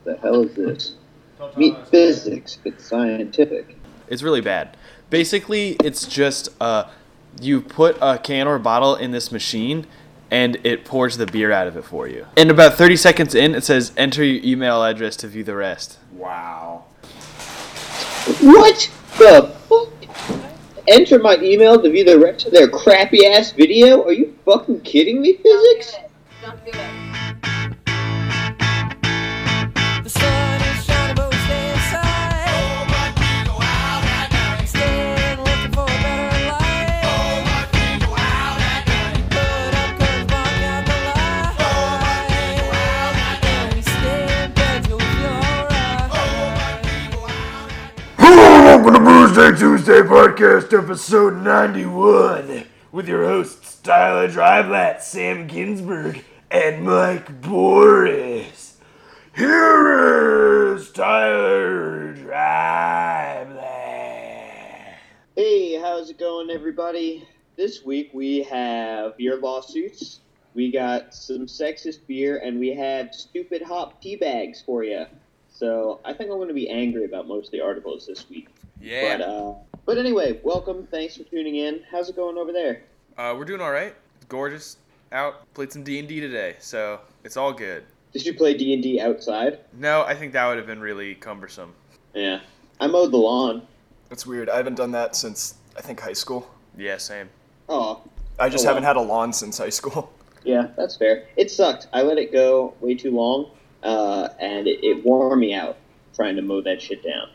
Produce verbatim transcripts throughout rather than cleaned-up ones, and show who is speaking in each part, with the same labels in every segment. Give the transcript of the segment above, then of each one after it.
Speaker 1: the hell is this? Meet physics. It's scientific.
Speaker 2: It's really bad. Basically, it's just uh, you put a can or bottle in this machine, and it pours the beer out of it for you. And about thirty seconds in, it says, enter your email address to view the rest.
Speaker 3: Wow.
Speaker 1: What the fuck? Enter my email to view the rest of their crappy-ass video? Are you fucking kidding me, physics?
Speaker 4: Don't do it. Don't do it.
Speaker 5: The sun is shining, but we stay inside.
Speaker 6: Oh, but we go out at night.
Speaker 5: Staying looking for a better life.
Speaker 6: Oh, but we go out at night.
Speaker 5: Put up curtains, block out the light.
Speaker 6: Oh, but we go out at night.
Speaker 5: And we stay in bed till we feel alright.
Speaker 6: Oh, but we go out at night.
Speaker 3: Hello, welcome to Tuesday Tuesday Podcast, episode ninety-one, with your hosts Tyler Dryblatt, Sam Ginsberg, and Mike Boris. Here is Tyler Dryblatt.
Speaker 1: Hey, how's it going, everybody? This week we have beer lawsuits, we got some sexist beer, and we have stupid hop tea bags for you. So I think I'm going to be angry about most of the articles this week.
Speaker 2: Yeah.
Speaker 1: But, uh, but anyway, welcome. Thanks for tuning in. How's it going over there?
Speaker 2: Uh, we're doing all right. Gorgeous. Out. Played some D and D today, so it's all good.
Speaker 1: Did you play D and D outside?
Speaker 2: No, I think that would have been really cumbersome.
Speaker 1: Yeah. I mowed the lawn.
Speaker 3: That's weird. I haven't done that since, I think, high school.
Speaker 2: Yeah, same.
Speaker 1: Oh,
Speaker 3: I just
Speaker 1: Oh, wow.
Speaker 3: haven't had a lawn since high school.
Speaker 1: yeah, that's fair. It sucked. I let it go way too long, uh, and it, it wore me out trying to mow that shit down.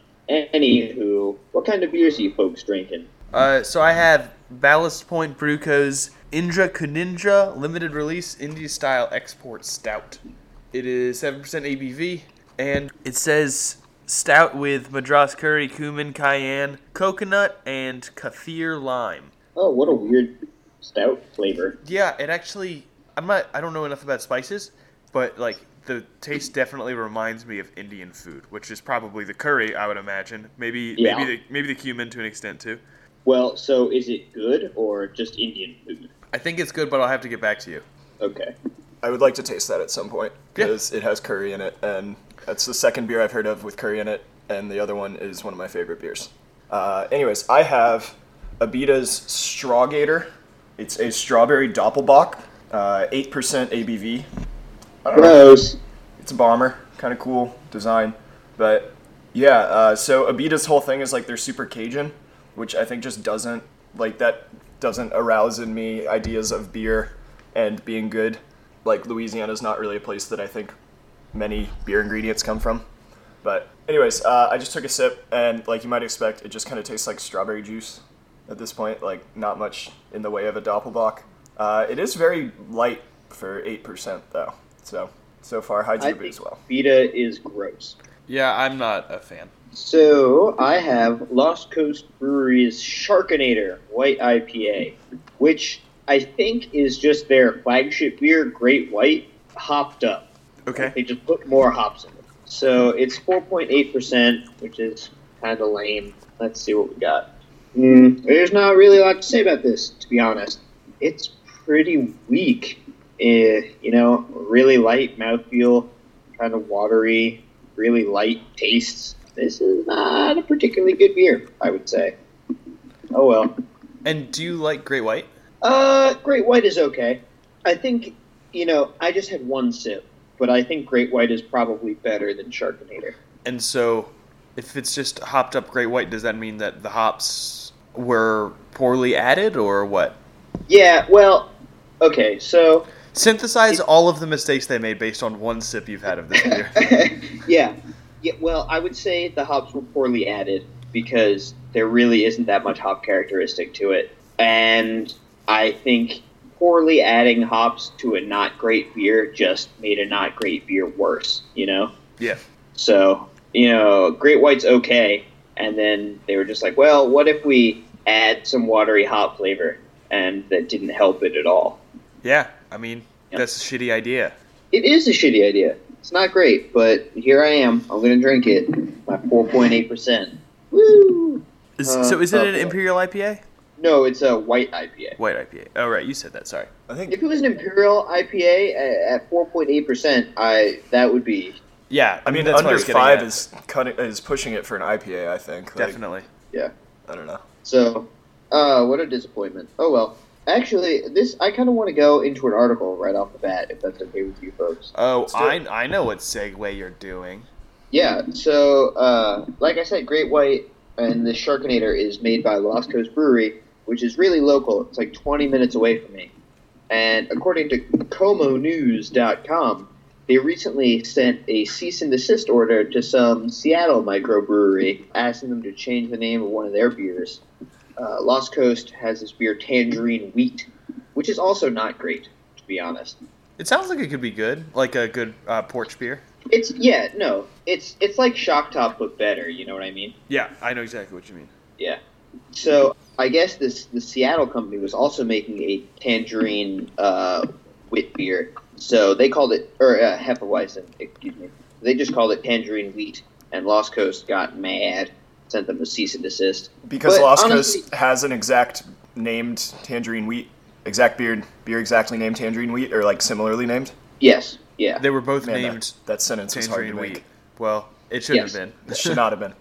Speaker 1: Anywho, what kind of beers are you folks drinking?
Speaker 2: Uh, so I have Ballast Point Brew Co.'s Indra Kunindra limited release India style export stout. It is seven percent A B V, and it says stout with Madras curry, cumin, cayenne, coconut, and kaffir lime.
Speaker 1: Oh, what a weird stout flavor.
Speaker 2: Yeah, it actually, I'm not, I don't know enough about spices, but like the taste definitely reminds me of Indian food, which is probably the curry, I would imagine. Maybe,
Speaker 1: Yeah.
Speaker 2: maybe the maybe the cumin to an extent too.
Speaker 1: Well, so is it good or just Indian food?
Speaker 2: I think it's good, but I'll have to get back to you.
Speaker 1: Okay.
Speaker 3: I would like to taste that at some point, because it has curry in it, and that's the second beer I've heard of with curry in it, and the other one is one of my favorite beers. Uh, anyways, I have Abita's Strawgator. It's a strawberry Doppelbock, uh, eight percent A B V. I don't know.
Speaker 1: Gross.
Speaker 3: It's a bomber, kind of cool design, but yeah. Uh, so Abita's whole thing is like they're super Cajun, which I think just doesn't like that doesn't arouse in me ideas of beer and being good. Like Louisiana's not really a place that I think many beer ingredients come from. But anyways, uh, I just took a sip, and like you might expect, it just kind of tastes like strawberry juice at this point. Like not much in the way of a Doppelbock. Uh, it is very light for eight percent though. So, so far,
Speaker 1: I
Speaker 3: Hydrobe
Speaker 1: think
Speaker 3: as well.
Speaker 1: Vita is gross.
Speaker 2: Yeah, I'm not a fan.
Speaker 1: So, I have Lost Coast Brewery's Sharkinator White I P A, which I think is just their flagship beer, Great White, hopped up.
Speaker 2: Okay.
Speaker 1: They just put more hops in it. So, it's four point eight percent, which is kind of lame. Let's see what we got. Mm, there's not really a lot to say about this, to be honest. It's pretty weak. Uh, you know, really light mouthfeel, kind of watery, really light tastes. This is not a particularly good beer, I would say. Oh well.
Speaker 2: And do you like Great White?
Speaker 1: Uh, Great White is okay. I think, you know, I just had one sip, but I think Great White is probably better than Sharkinator.
Speaker 2: And so, if it's just hopped up Great White, does that mean that the hops were poorly added, or what?
Speaker 1: Yeah, well, okay, so...
Speaker 2: Synthesize all of the mistakes they made based on one sip you've had of this beer.
Speaker 1: yeah. Yeah, well, I would say the hops were poorly added because there really isn't that much hop characteristic to it. And I think poorly adding hops to a not great beer just made a not great beer worse, you know?
Speaker 2: Yeah.
Speaker 1: So, you know, Great White's okay. And then they were just like, well, what if we add some watery hop flavor? And that didn't help it at all.
Speaker 2: Yeah, I mean,
Speaker 1: Yep.
Speaker 2: that's a shitty idea.
Speaker 1: It is a shitty idea. It's not great, but here I am. I'm going to drink it. My four point eight percent. Woo!
Speaker 2: Is,
Speaker 1: Uh,
Speaker 2: so is it an
Speaker 1: okay.
Speaker 2: Imperial I P A?
Speaker 1: No, it's a white I P A.
Speaker 2: White I P A. Oh, right, you said that, sorry.
Speaker 3: I think
Speaker 1: If it was an Imperial I P A at, at four point eight percent, I that would be
Speaker 2: Yeah,
Speaker 3: I mean,
Speaker 2: that's what I
Speaker 3: under
Speaker 2: was getting
Speaker 3: five
Speaker 2: at.
Speaker 3: is cutting is pushing it for an I P A. I think. Like,
Speaker 2: Definitely.
Speaker 1: Yeah.
Speaker 3: I don't know.
Speaker 1: So, uh, what a disappointment. Oh well. Actually, this I kind of want to go into an article right off the bat, if that's okay with you folks.
Speaker 2: Oh,
Speaker 3: do
Speaker 2: I
Speaker 3: it.
Speaker 2: I know what segue you're doing.
Speaker 1: Yeah. So, uh, like I said, Great White and the Sharkinator is made by Lost Coast Brewery, which is really local. It's like twenty minutes away from me. And according to Como News dot com, they recently sent a cease and desist order to some Seattle microbrewery, asking them to change the name of one of their beers. Uh, Lost Coast has this beer, Tangerine Wheat, which is also not great, to be honest.
Speaker 2: It sounds like it could be good, like a good uh, porch beer.
Speaker 1: It's yeah, no, it's it's like Shock Top but better. You know what I mean?
Speaker 2: Yeah, I know exactly what you mean.
Speaker 1: Yeah. So I guess this the Seattle company was also making a tangerine uh, wheat beer. So they called it or uh, Hefeweizen, excuse me. They just called it Tangerine Wheat, and Lost Coast got mad, sent them a cease and desist.
Speaker 3: Because
Speaker 1: But
Speaker 3: Lost
Speaker 1: honestly-
Speaker 3: Coast has an exact named Tangerine Wheat, exact beer beer exactly named Tangerine Wheat, or like similarly named.
Speaker 1: Yes. Yeah.
Speaker 2: They were both
Speaker 3: Man,
Speaker 2: named
Speaker 3: that, that sentence was hard to
Speaker 2: Tangerine
Speaker 3: make.
Speaker 2: Wheat. Well, it shouldn't
Speaker 1: Yes.
Speaker 2: have been.
Speaker 3: It should not have been.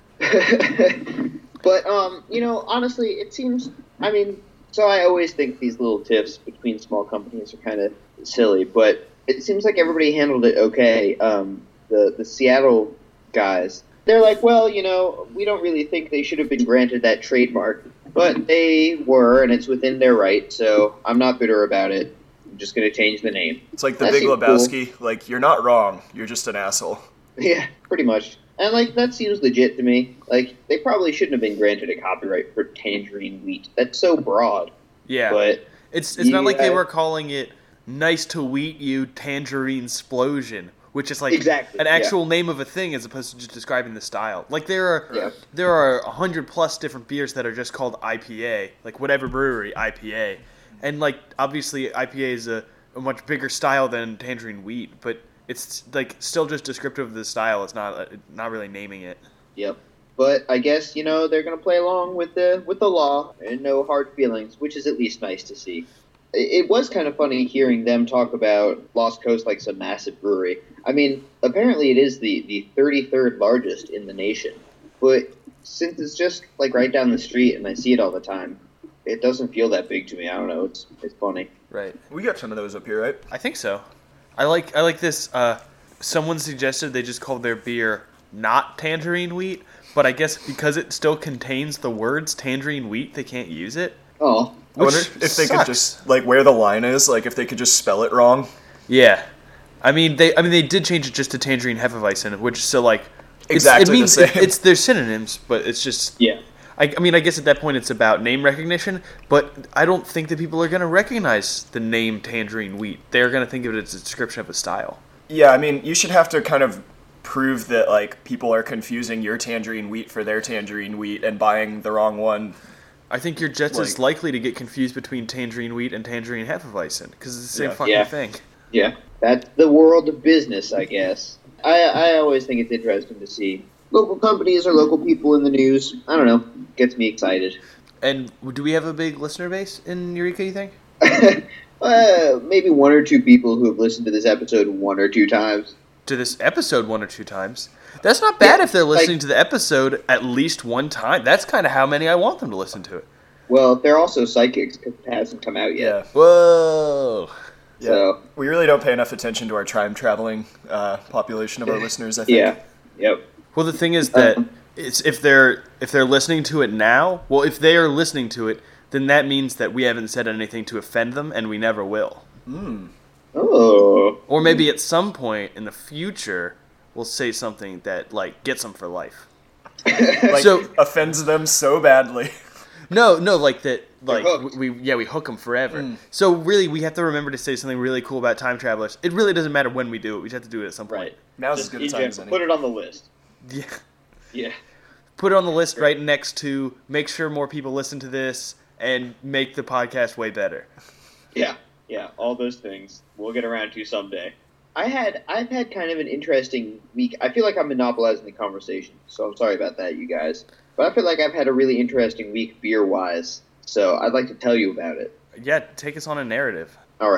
Speaker 1: But um, you know, honestly, it seems. I mean, so I always think these little tiffs between small companies are kind of silly, but it seems like everybody handled it okay. Um, the the Seattle guys, they're like, well, you know, we don't really think they should have been granted that trademark, but they were, and it's within their right. So I'm not bitter about it. I'm just gonna change the name.
Speaker 3: It's like the
Speaker 1: That
Speaker 3: Big
Speaker 1: seems
Speaker 3: Lebowski. Like, you're not wrong. You're just an asshole.
Speaker 1: Yeah, pretty much. And, like, that seems legit to me. Like, they probably shouldn't have been granted a copyright for Tangerine Wheat. That's so broad.
Speaker 2: Yeah,
Speaker 1: But,
Speaker 2: it's it's not like they
Speaker 1: Yeah.
Speaker 2: were calling it "Nice to Wheat You Tangerine Splosion," which is like
Speaker 1: Exactly,
Speaker 2: an
Speaker 1: yeah.
Speaker 2: actual name of a thing as opposed to just describing the style. Like there are
Speaker 1: Yeah.
Speaker 2: there are a hundred plus different beers that are just called I P A, like whatever brewery I P A, and like obviously I P A is a, a much bigger style than Tangerine Wheat, but it's like still just descriptive of the style. It's not uh, not really naming it.
Speaker 1: yep. But I guess, you know, they're going to play along with the with the law and no hard feelings, which is at least nice to see. It, it was kind of funny hearing them talk about Lost Coast like some massive brewery. I mean, apparently it is the, the thirty-third largest in the nation. But since it's just, like, right down the street and I see it all the time, it doesn't feel that big to me. I don't know. It's it's funny.
Speaker 2: Right.
Speaker 3: We got some of those up here, right?
Speaker 2: I think so. I like I like this. Uh, someone suggested they just call their beer not tangerine wheat, but I guess because it still contains the words tangerine wheat, they can't use it.
Speaker 1: Oh,
Speaker 3: I wonder
Speaker 2: Which
Speaker 3: if they
Speaker 2: sucks.
Speaker 3: could just, like, where the line is, like, if they could just spell it wrong.
Speaker 2: Yeah, I mean they I mean they did change it just to tangerine hefeweizen, which is still like it's,
Speaker 3: Exactly
Speaker 2: it
Speaker 3: the
Speaker 2: means
Speaker 3: same.
Speaker 2: It, it's they're synonyms, but it's just
Speaker 1: yeah.
Speaker 2: I, I mean I guess at that point it's about name recognition, but I don't think that people are gonna recognize the name tangerine wheat. They're gonna think of it as a description of a style.
Speaker 3: Yeah, I mean, you should have to kind of prove that, like, people are confusing your tangerine wheat for their tangerine wheat and buying the wrong one.
Speaker 2: I think you're just as
Speaker 3: Like-
Speaker 2: likely to get confused between tangerine wheat and tangerine hefeweizen because it's the same
Speaker 3: Yeah.
Speaker 2: fucking
Speaker 1: Yeah.
Speaker 2: thing.
Speaker 1: Yeah, that's the world of business, I guess. I I always think it's interesting to see local companies or local people in the news. I don't know, gets me excited.
Speaker 2: And do we have a big listener base in Eureka, you think?
Speaker 1: uh, maybe one or two people who have listened to this episode one or two times.
Speaker 2: To this episode one or two times. That's not bad
Speaker 1: Yeah,
Speaker 2: if they're
Speaker 1: like-
Speaker 2: listening to the episode at least one time. That's kind of how many I want them to listen to it.
Speaker 1: Well, they're also psychics because it hasn't come out
Speaker 3: Yeah.
Speaker 1: yet.
Speaker 2: Whoa.
Speaker 3: Yeah.
Speaker 1: So-
Speaker 3: We really don't pay enough attention to our time traveling uh, population of our listeners, I think.
Speaker 1: Yeah. Yep.
Speaker 2: Well, the thing is that
Speaker 1: Um,
Speaker 2: it's if they're if they're listening to it now, well, if they are listening to it, then that means that we haven't said anything to offend them, and we never will.
Speaker 1: Oh.
Speaker 2: Or maybe at some point in the future, we'll say something that like gets them for life.
Speaker 3: Like,
Speaker 2: So-
Speaker 3: offends them so badly.
Speaker 2: No, no, like that. Like
Speaker 1: hooked.
Speaker 2: we, we, yeah, we hook them forever. So really, we have to remember to say something really cool about time travelers. It really doesn't matter when we do it. We just have to do it at some point.
Speaker 1: Right.
Speaker 3: Now's
Speaker 1: Just
Speaker 3: as good a time
Speaker 1: eject-
Speaker 3: as any.
Speaker 1: Put it on the list.
Speaker 2: Yeah.
Speaker 1: Yeah.
Speaker 2: Put it on the list right next to make sure more people listen to this and make the podcast way better.
Speaker 1: Yeah, yeah, all those things we'll get around to someday. I had I've had kind of an interesting week. I feel like I'm monopolizing the conversation, so I'm sorry about that, you guys. But I feel like I've had a really interesting week beer wise, so I'd like to tell you about it.
Speaker 2: Yeah, take us on a narrative.
Speaker 1: All right.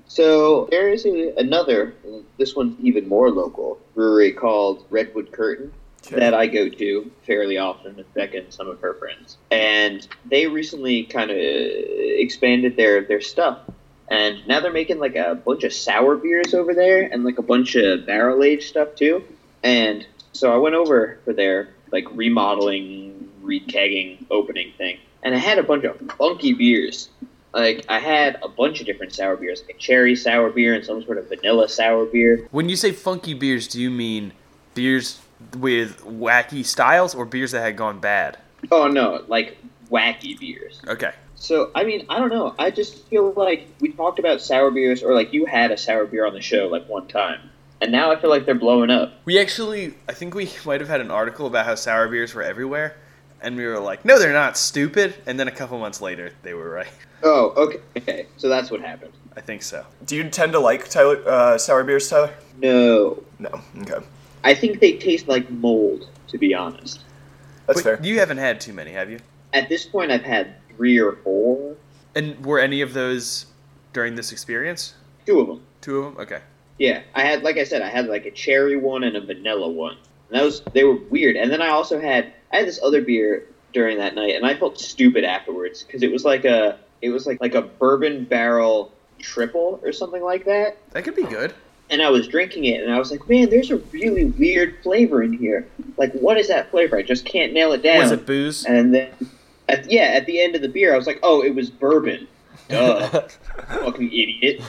Speaker 1: So there is a, another, this one's even more local, brewery called Redwood Curtain
Speaker 3: Okay.
Speaker 1: that I go to fairly often with Becca and some of her friends. And they recently kind of expanded their, their stuff. And now they're making like a bunch of sour beers over there and like a bunch of barrel aged stuff too. And so I went over for their like remodeling, rekegging opening thing. And I had a bunch of funky beers. Like, I had a bunch of different sour beers, like a cherry sour beer and some sort of vanilla sour beer.
Speaker 2: When you say funky beers, do you mean beers with wacky styles or beers that had gone bad?
Speaker 1: Oh, no, like wacky beers.
Speaker 2: Okay.
Speaker 1: So, I mean, I don't know. I just feel like we talked about sour beers, or like you had a sour beer on the show like one time. And now I feel like they're blowing up.
Speaker 2: We actually, I think we might have had an article about how sour beers were everywhere. And we were like, no, they're not, stupid. And then a couple months later, they were right.
Speaker 1: Oh, okay. Okay, so that's what happened.
Speaker 2: I think so.
Speaker 3: Do you tend to like Tyler, uh, sour beers, Tyler?
Speaker 1: No.
Speaker 3: No. Okay.
Speaker 1: I think they taste like mold, to be honest.
Speaker 3: That's
Speaker 2: But
Speaker 3: fair.
Speaker 2: you haven't had too many, have you?
Speaker 1: At this point, I've had three or four.
Speaker 2: And were any of those during this experience?
Speaker 1: Two of them.
Speaker 2: Two of them? Okay.
Speaker 1: Yeah, I had, like I said, I had like a cherry one and a vanilla one. And that was, they were weird. And then I also had, I had this other beer during that night, and I felt stupid afterwards because it was like a, it was like like a bourbon barrel triple or something like that.
Speaker 2: That could be good.
Speaker 1: And I was drinking it, and I was like, man, there's a really weird flavor in here. Like, what is that flavor? I just can't nail it down.
Speaker 2: Was it booze?
Speaker 1: And then, at, yeah, at the end of the beer, I was like, oh, it was bourbon. Duh. Fucking idiot.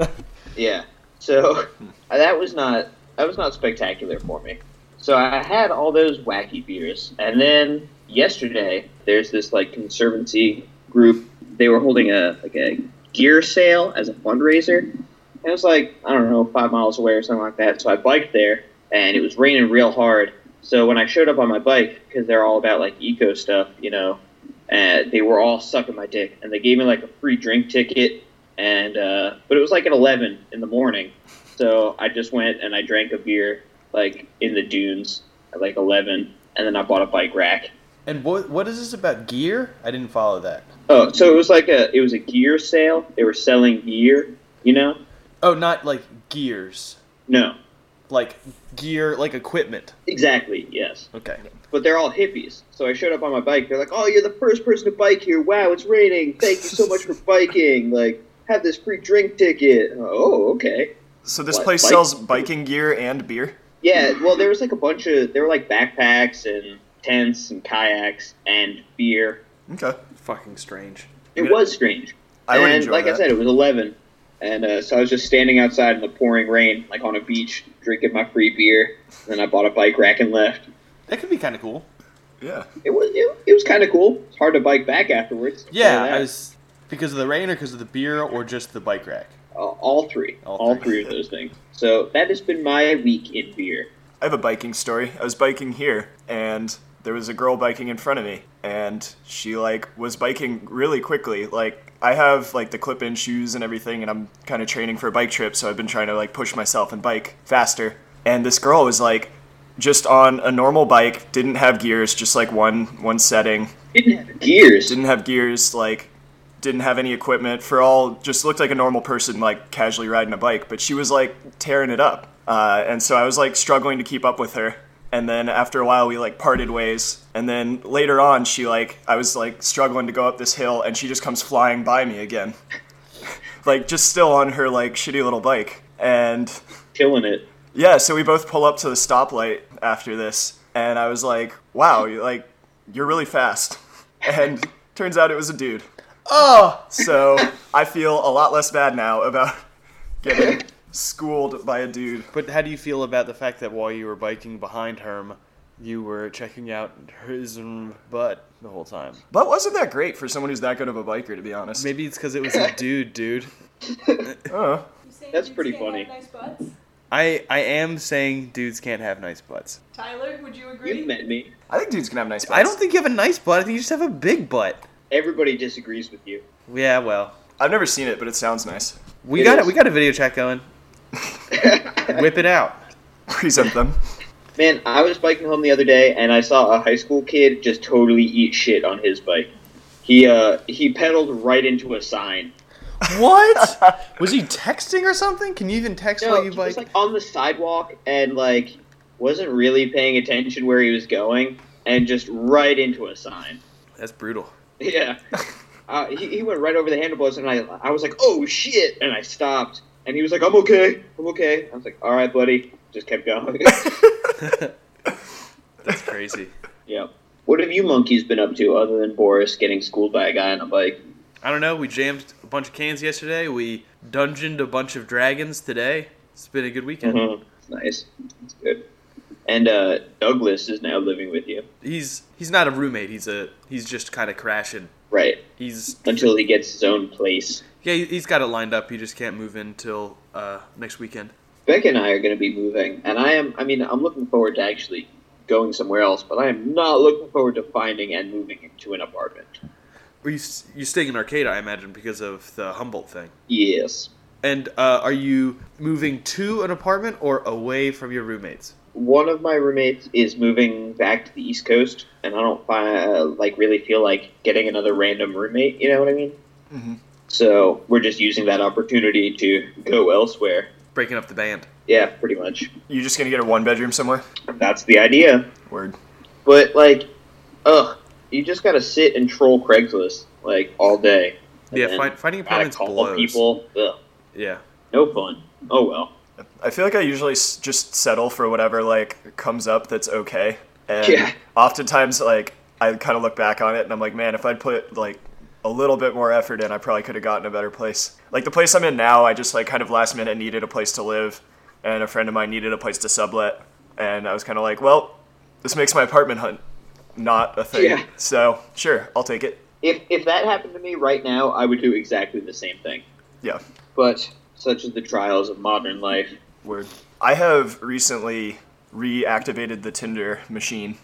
Speaker 1: Yeah. So that was not that was not spectacular for me. So I had all those wacky beers, and then yesterday there's this like conservancy group. They were holding a like a gear sale as a fundraiser. And it was like, I don't know, five miles away or something like that. So I biked there, and it was raining real hard. So when I showed up on my bike, because they're all about like eco stuff, you know, and they were all sucking my dick, and they gave me like a free drink ticket. And uh, but it was like at eleven in the morning, so I just went and I drank a beer like in the dunes at like eleven, and then I bought a bike rack.
Speaker 2: And what what is this about gear? I didn't follow that.
Speaker 1: Oh, so it was like a it was a gear sale. They were selling gear, you know?
Speaker 2: Oh, not like gears.
Speaker 1: No,
Speaker 2: Like gear, like equipment.
Speaker 1: exactly, yes.
Speaker 2: Okay.
Speaker 1: But they're all hippies. So I showed up on my bike. They're like, "Oh, you're the first person to bike here. Wow, it's raining. Thank you so much for biking. Like, have this free drink ticket." Oh, okay.
Speaker 3: So this
Speaker 1: What,
Speaker 3: place
Speaker 1: bike-
Speaker 3: sells biking gear and beer?
Speaker 1: Yeah, well, there was like a bunch of there were like backpacks and tents and kayaks and beer.
Speaker 3: Okay.
Speaker 2: Fucking strange.
Speaker 1: It
Speaker 3: Yeah.
Speaker 1: was strange.
Speaker 3: I would
Speaker 1: and
Speaker 3: enjoy
Speaker 1: like I
Speaker 3: that.
Speaker 1: said, it was eleven, and uh, so I was just standing outside in the pouring rain, like on a beach, drinking my free beer. And then I bought a bike rack and left.
Speaker 2: That could be kind of cool.
Speaker 3: Yeah.
Speaker 1: It was it, it was kind of cool. It's hard to bike back afterwards. I'll
Speaker 2: Yeah,
Speaker 1: tell you that.
Speaker 2: I was because of the rain or because of the beer or just the bike rack.
Speaker 1: Uh, all three,
Speaker 2: All
Speaker 1: all,
Speaker 2: three.
Speaker 1: three of those things. So that has been my week in beer.
Speaker 3: I have a biking story. I was biking here, and there was a girl biking in front of me, and she, like, was biking really quickly. Like, I have, like, the clip-in shoes and everything, and I'm kind of training for a bike trip, so I've been trying to, like, push myself and bike faster. And this girl was, like, just on a normal bike, didn't have gears, just, like, one one setting.
Speaker 1: Didn't have gears.
Speaker 3: Didn't have gears, like, didn't have any equipment. For all, just looked like a normal person, like, casually riding a bike. But she was, like, tearing it up. Uh, and so I was, like, struggling to keep up with her. And then after a while, we, like, parted ways. And then later on, she, like, I was, like, struggling to go up this hill, and she just comes flying by me again. Like, just still on her, like, shitty little bike. And
Speaker 1: Killing it.
Speaker 3: yeah, so we both pull up to the stoplight after this, and I was like, wow, you're, like, you're really fast. And turns out it was a dude.
Speaker 2: Oh,
Speaker 3: So I feel a lot less bad now about getting schooled by a dude.
Speaker 2: but how do you feel about the fact that while you were biking behind Herm, you were checking out his mm, butt the whole time?
Speaker 3: But wasn't that great for someone who's that good of a biker, to be honest?
Speaker 2: Maybe it's because it was a dude, dude.
Speaker 3: Uh,
Speaker 4: You saying
Speaker 1: That's
Speaker 4: dudes
Speaker 1: pretty
Speaker 4: can't
Speaker 1: funny.
Speaker 4: have Nice butts?
Speaker 2: I I am saying dudes can't have nice butts.
Speaker 4: Tyler, would you agree?
Speaker 1: You've met me.
Speaker 3: I think dudes can have nice butts.
Speaker 2: I don't think you have a nice butt. I think you just have a big butt.
Speaker 1: Everybody disagrees with you.
Speaker 2: Yeah, well,
Speaker 3: I've never seen it, but it sounds nice.
Speaker 2: we
Speaker 1: It
Speaker 2: got it.
Speaker 1: is.
Speaker 2: We got a video chat going. Whip it out.
Speaker 3: Present them.
Speaker 1: Man, I was biking home the other day, and I saw a high school kid just totally eat shit on his bike. He uh he pedaled right into a sign.
Speaker 2: What? Was he texting or something? Can you even text
Speaker 1: No,
Speaker 2: while
Speaker 1: he
Speaker 2: you
Speaker 1: was
Speaker 2: bike?
Speaker 1: like on the sidewalk and like wasn't really paying attention where he was going and just right into a sign.
Speaker 2: That's brutal.
Speaker 1: Yeah. Uh, he, he went right over the handlebars, and I I was like, oh, shit, and I stopped. And he was like, I'm okay, I'm okay. I was like, all right, buddy. Just kept going.
Speaker 2: That's crazy.
Speaker 1: Yeah. What have you monkeys been up to other than Boris getting schooled by a guy on a bike?
Speaker 2: I don't know. We jammed a bunch of cans yesterday. We dungeoned a bunch of dragons today. It's been a good weekend.
Speaker 1: Mm-hmm. Nice. That's good. And uh, Douglas is now living with you.
Speaker 2: He's he's not a roommate. He's a he's just kind of crashing.
Speaker 1: Right.
Speaker 2: He's
Speaker 1: Until he gets his own place.
Speaker 2: yeah. he- He's got it lined up. He just can't move in till uh, next weekend.
Speaker 1: Becca and I are going to be moving, and I am, I mean, I'm looking forward to actually going somewhere else, but I am not looking forward to finding and moving into an apartment.
Speaker 2: Are you s- you staying in Arcata? I imagine because of the Humboldt thing.
Speaker 1: Yes.
Speaker 2: And uh, are you moving to an apartment or away from your roommates?
Speaker 1: One of my roommates is moving back to the East Coast, and I don't find, uh, like really feel like getting another random roommate. You know what I mean?
Speaker 3: Mm-hmm.
Speaker 1: So we're just using that opportunity to go elsewhere.
Speaker 2: Breaking up the band.
Speaker 1: Yeah, pretty much.
Speaker 3: You just gonna get a one bedroom somewhere?
Speaker 1: That's the idea.
Speaker 3: Word.
Speaker 1: But like, ugh, you just gotta sit and troll Craigslist like all day. And
Speaker 2: Yeah,
Speaker 1: then
Speaker 2: find, finding
Speaker 1: gotta
Speaker 2: apartments
Speaker 1: call
Speaker 2: blows.
Speaker 1: people. Ugh,
Speaker 2: Yeah.
Speaker 1: no fun. Oh well.
Speaker 3: I feel like I usually s- just settle for whatever like comes up that's okay. And
Speaker 1: Yeah.
Speaker 3: oftentimes like I kind of look back on it and I'm like, man, if I'd put like a little bit more effort in, I probably could have gotten a better place. Like the place I'm in now, I just like kind of last minute needed a place to live, and a friend of mine needed a place to sublet, and I was kind of like, well, this makes my apartment hunt not a thing.
Speaker 1: Yeah.
Speaker 3: So sure, I'll take it.
Speaker 1: If if that happened to me right now, I would do exactly the same thing.
Speaker 3: Yeah.
Speaker 1: But such is the trials of modern life.
Speaker 3: Word. I have recently reactivated the Tinder machine.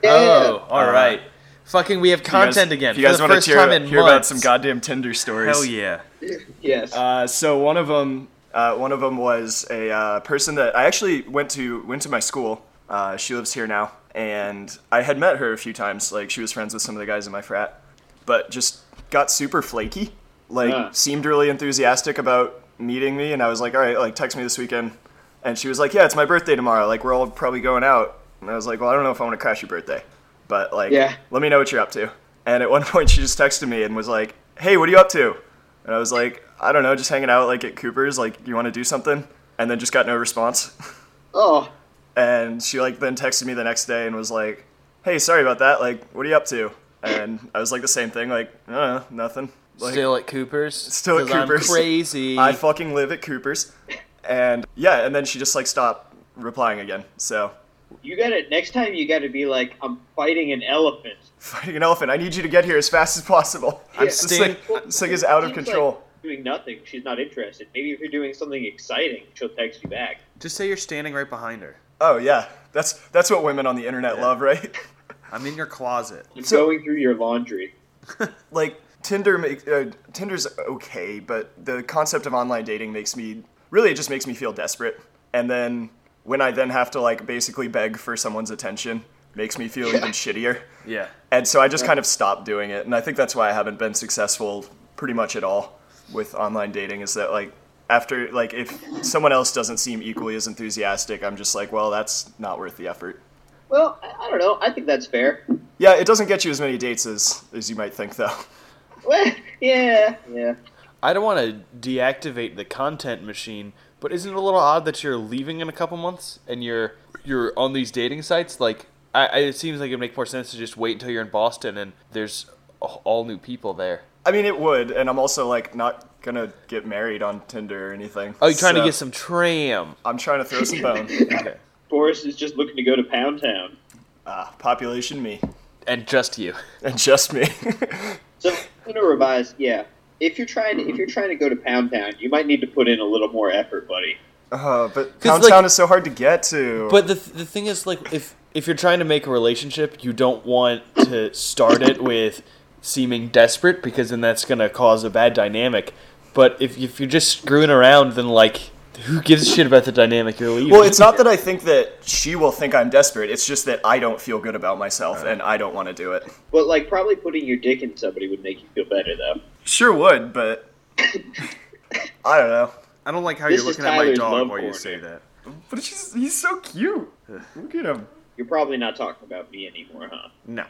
Speaker 2: Oh, all
Speaker 3: Uh,
Speaker 2: right. Fucking, we have
Speaker 3: If you guys-
Speaker 2: content again.
Speaker 3: If you guys
Speaker 2: for the
Speaker 3: want to
Speaker 2: first
Speaker 3: hear,
Speaker 2: time in
Speaker 3: hear about
Speaker 2: months.
Speaker 3: some goddamn Tinder stories.
Speaker 2: Hell yeah.
Speaker 1: Yes.
Speaker 3: Uh, so one of them, uh, one of them was a uh, person that I actually went to went to my school. Uh, she lives here now, and I had met her a few times. Like she was friends with some of the guys in my frat, but just got super flaky. Like
Speaker 1: Yeah.
Speaker 3: seemed really enthusiastic about meeting me, and I was like, all right, like text me this weekend. And she was like, yeah, it's my birthday tomorrow. Like we're all probably going out. And I was like, well, I don't know if I want to crash your birthday, but like,
Speaker 1: Yeah.
Speaker 3: let me know what you're up to. And at one point, she just texted me and was like, hey, what are you up to? And I was like, I don't know, just hanging out like at Cooper's. Like, you want to do something? And then just got no response.
Speaker 1: oh.
Speaker 3: And she like then texted me the next day and was like, hey, sorry about that. Like, what are you up to? And I was like the same thing. Like, I don't know, nothing. Like,
Speaker 2: Still at Cooper's?
Speaker 3: Still at
Speaker 2: 'Cause
Speaker 3: Cooper's.
Speaker 2: I'm crazy.
Speaker 3: I fucking live at Cooper's. And yeah, and then she just like stopped replying again. So
Speaker 1: You gotta next time. You gotta be like, I'm fighting an elephant.
Speaker 3: fighting an elephant. I need you to get here as fast as possible.
Speaker 1: Yeah.
Speaker 3: This
Speaker 2: staying-
Speaker 3: thing, this thing is out of
Speaker 1: Seems
Speaker 3: control.
Speaker 1: like doing nothing. She's not interested. Maybe if you're doing something exciting, she'll text you back.
Speaker 2: Just say you're standing right behind her.
Speaker 3: Oh yeah, that's that's what women on the internet
Speaker 2: Yeah.
Speaker 3: love, right?
Speaker 2: I'm in your closet.
Speaker 1: I'm
Speaker 3: So-
Speaker 1: going through your laundry.
Speaker 3: Like Tinder, make, uh, Tinder's okay, but the concept of online dating makes me really it just makes me feel desperate. And then when I then have to like basically beg for someone's attention, makes me feel even shittier.
Speaker 2: Yeah.
Speaker 3: And so I just kind of stopped doing it, and I think that's why I haven't been successful pretty much at all with online dating. Is that like after like if someone else doesn't seem equally as enthusiastic, I'm just like, well, that's not worth the effort.
Speaker 1: Well, I, I don't know. I think that's fair.
Speaker 3: Yeah, it doesn't get you as many dates as as you might think, though.
Speaker 1: Well, yeah, yeah.
Speaker 2: I don't want to deactivate the content machine, but isn't it a little odd that you're leaving in a couple months and you're you're on these dating sites? Like, I, I it seems like it'd make more sense to just wait until you're in Boston and there's a- all new people there.
Speaker 3: I mean, it would, and I'm also like not gonna get married on Tinder or anything.
Speaker 2: Oh, you're trying to
Speaker 3: So
Speaker 2: get some tram.
Speaker 3: I'm trying to throw some bone.
Speaker 2: Okay.
Speaker 1: Boris is just looking to go to Pound Town.
Speaker 3: Ah, population me,
Speaker 2: And just you.
Speaker 3: and just me.
Speaker 1: So, I'm gonna revise. Yeah, if you're trying to if you're trying to go to Pound Town, you might need to put in a little more effort, buddy.
Speaker 3: uh, but
Speaker 2: 'Cause,
Speaker 3: Pound
Speaker 2: like-
Speaker 3: Town is so hard to get to.
Speaker 2: But the the thing is, like, if if you're trying to make a relationship, you don't want to start it with seeming desperate because then that's gonna cause a bad dynamic. But if if you're just screwing around, then like, who gives a shit about the dynamic you're leaving?
Speaker 3: Well, it's not that I think that she will think I'm desperate. It's just that I don't feel good about myself, and I don't want to do it.
Speaker 1: But like, probably putting your dick in somebody would make you feel better, though.
Speaker 3: Sure would, but I don't know.
Speaker 2: I don't like how
Speaker 1: This
Speaker 2: you're
Speaker 1: is
Speaker 2: looking at my
Speaker 1: Tyler's
Speaker 2: dog
Speaker 1: love
Speaker 2: while you
Speaker 1: corner.
Speaker 2: say that.
Speaker 3: But he's, he's so cute. Look at him.
Speaker 1: You're probably not talking about me anymore, huh?
Speaker 2: No.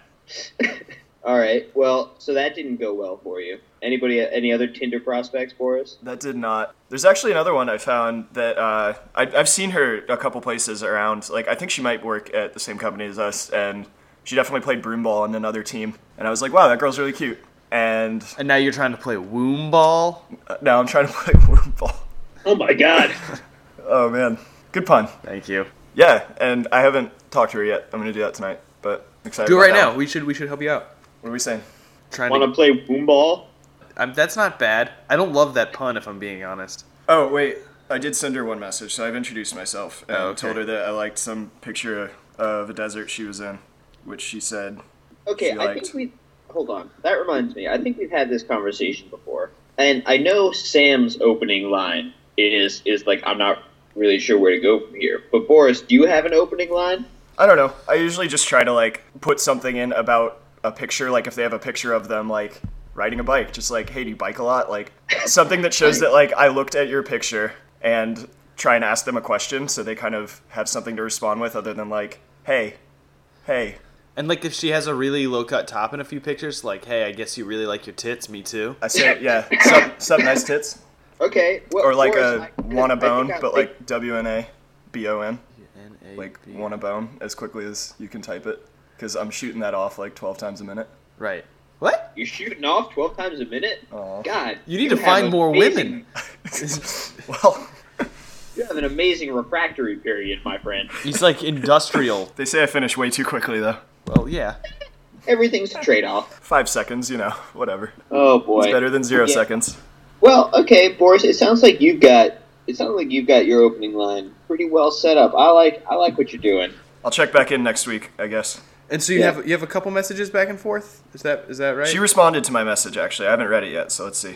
Speaker 1: All right. Well, so that didn't go well for you. Anybody? Any other Tinder prospects for us?
Speaker 3: That did not. There's actually another one I found that uh, I, I've seen her a couple places around. Like, I think she might work at the same company as us, and she definitely played broomball on another team. And I was like, wow, that girl's really cute. And
Speaker 2: And now you're trying to play womb ball?
Speaker 3: uh, now I'm trying to play broomball.
Speaker 1: Oh my God.
Speaker 3: Oh, man. Good pun.
Speaker 2: Thank you.
Speaker 3: Yeah, and I haven't talked to her yet. I'm going to do that tonight, but I'm excited
Speaker 2: Do it
Speaker 3: about
Speaker 2: right
Speaker 3: that
Speaker 2: now.
Speaker 3: one.
Speaker 2: We should we should help you out.
Speaker 3: What are we saying?
Speaker 2: Trying
Speaker 1: Want to
Speaker 2: to.
Speaker 1: play boom ball?
Speaker 2: Um, that's not bad. I don't love that pun, if I'm being honest.
Speaker 3: Oh, wait. I did send her one message, so I've introduced myself and
Speaker 2: Oh, okay.
Speaker 3: told her that I liked some picture of a desert she was in, which she said,
Speaker 1: Okay,
Speaker 3: She
Speaker 1: I
Speaker 3: liked.
Speaker 1: think we. Hold on. That reminds me. I think we've had this conversation before, and I know Sam's opening line is is like, I'm not really sure where to go from here. But Boris, do you have an opening line?
Speaker 3: I don't know. I usually just try to, like, put something in about a picture, like if they have a picture of them, like, riding a bike. Just like, hey, do you bike a lot? Like, something that shows that, like, I looked at your picture and try and ask them a question so they kind of have something to respond with other than, like, hey, hey.
Speaker 2: And like if she has a really low cut top in a few pictures, like, hey, I guess you really like your tits, me too.
Speaker 3: I say, yeah, sup, sup nice tits.
Speaker 1: Okay. Well,
Speaker 3: Or like
Speaker 1: Boris,
Speaker 3: a
Speaker 1: I-
Speaker 3: wanna
Speaker 1: I think
Speaker 3: bone,
Speaker 1: I-
Speaker 3: but like W N A B O N.
Speaker 2: N A
Speaker 3: Like,
Speaker 2: B.
Speaker 3: wanna bone as quickly as you can type it. Because I'm shooting that off like twelve times a minute.
Speaker 2: Right. What?
Speaker 1: You're shooting off twelve times a minute?
Speaker 3: Aw.
Speaker 1: God.
Speaker 2: You need to
Speaker 1: have
Speaker 2: find more
Speaker 1: amazing-
Speaker 2: women.
Speaker 3: Well,
Speaker 1: You have an amazing refractory period, my friend.
Speaker 2: He's like industrial.
Speaker 3: they say I finish way too quickly though.
Speaker 2: Well, yeah.
Speaker 1: Everything's a trade-off.
Speaker 3: Five seconds, you know, whatever.
Speaker 1: Oh boy.
Speaker 3: It's better than zero
Speaker 1: Yeah.
Speaker 3: seconds.
Speaker 1: Well, okay, Boris. It sounds like you've got. It sounds like you've got your opening line pretty well set up. I like. I like what you're doing.
Speaker 3: I'll check back in next week, I guess.
Speaker 2: And so you
Speaker 1: Yeah.
Speaker 2: have you have a couple messages back and forth. Is that is that right?
Speaker 3: She responded to my message, actually. I haven't read it yet, so let's see.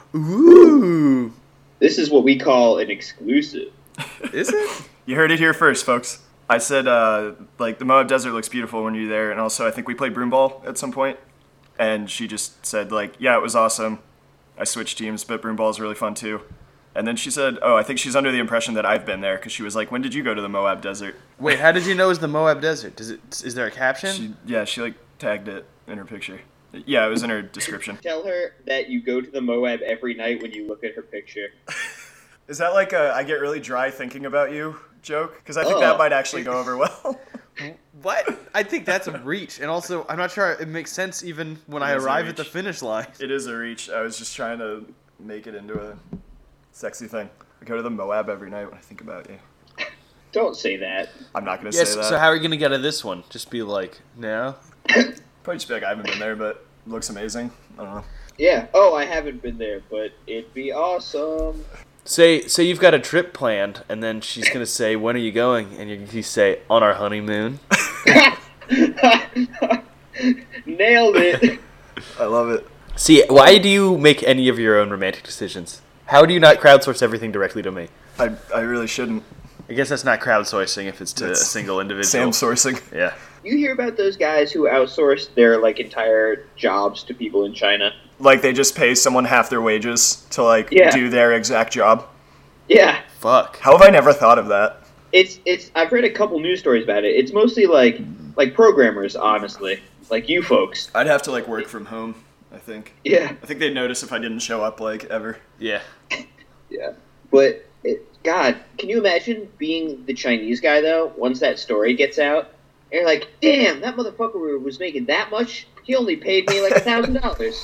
Speaker 2: Ooh.
Speaker 1: This is what we call an exclusive.
Speaker 2: Is it?
Speaker 3: You heard it here first, folks. I said, uh, like, the Moab Desert looks beautiful when you're there, and also I think we played broomball at some point. And she just said, like, yeah, it was awesome. I switched teams, but broomball is really fun too. And then she said, oh, I think she's under the impression that I've been there, because she was like, when did you go to the Moab Desert?
Speaker 2: Wait, how did you know it was the Moab Desert? Does it is there a caption?
Speaker 3: She, yeah, she, like, tagged it in her picture. Yeah, it was in her description.
Speaker 1: Tell her that you go to the Moab every night when you look at her picture.
Speaker 3: Is that like a I get really dry thinking about you joke? Because I think
Speaker 1: Oh.
Speaker 3: that might actually go over well.
Speaker 2: What? I think that's a reach, and also I'm not sure it makes sense even when I
Speaker 3: It is a
Speaker 2: arrive at the
Speaker 3: reach.
Speaker 2: finish line.
Speaker 3: It is a reach. I was just trying to make it into a sexy thing. I go to the Moab every night when I think about you.
Speaker 1: Don't say that.
Speaker 3: I'm not going to
Speaker 2: Yes.
Speaker 3: say that.
Speaker 2: So how are you gonna get out of this one? Just be like, no.
Speaker 3: Probably just be like, I haven't been there, but it looks amazing. I don't know.
Speaker 1: Yeah. Oh, I haven't been there, but it'd be awesome.
Speaker 2: Say say you've got a trip planned, and then she's gonna say, when are you going? And you, you say, on our honeymoon.
Speaker 1: Nailed it.
Speaker 3: I love it.
Speaker 2: See, why do you make any of your own romantic decisions? How do you not crowdsource everything directly to me?
Speaker 3: I, I really shouldn't.
Speaker 2: I guess that's not crowdsourcing if it's to
Speaker 3: That's
Speaker 2: a single individual.
Speaker 3: Sam sourcing.
Speaker 2: Yeah.
Speaker 1: You hear about those guys who outsource their like entire jobs to people in China?
Speaker 3: Like, they just pay someone half their wages to, like,
Speaker 1: Yeah.
Speaker 3: do their exact job.
Speaker 1: Yeah.
Speaker 2: Fuck.
Speaker 3: How have I never thought of that?
Speaker 1: It's it's. I've read a couple news stories about it. It's mostly like like programmers, honestly, like you folks.
Speaker 3: I'd have to, like, work from home, I think.
Speaker 1: Yeah.
Speaker 3: I think they'd notice if I didn't show up, like, ever.
Speaker 2: Yeah.
Speaker 1: Yeah. But it, God, can you imagine being the Chinese guy though? Once that story gets out, and you're like, damn, that motherfucker was making that much. He only paid me like a thousand dollars.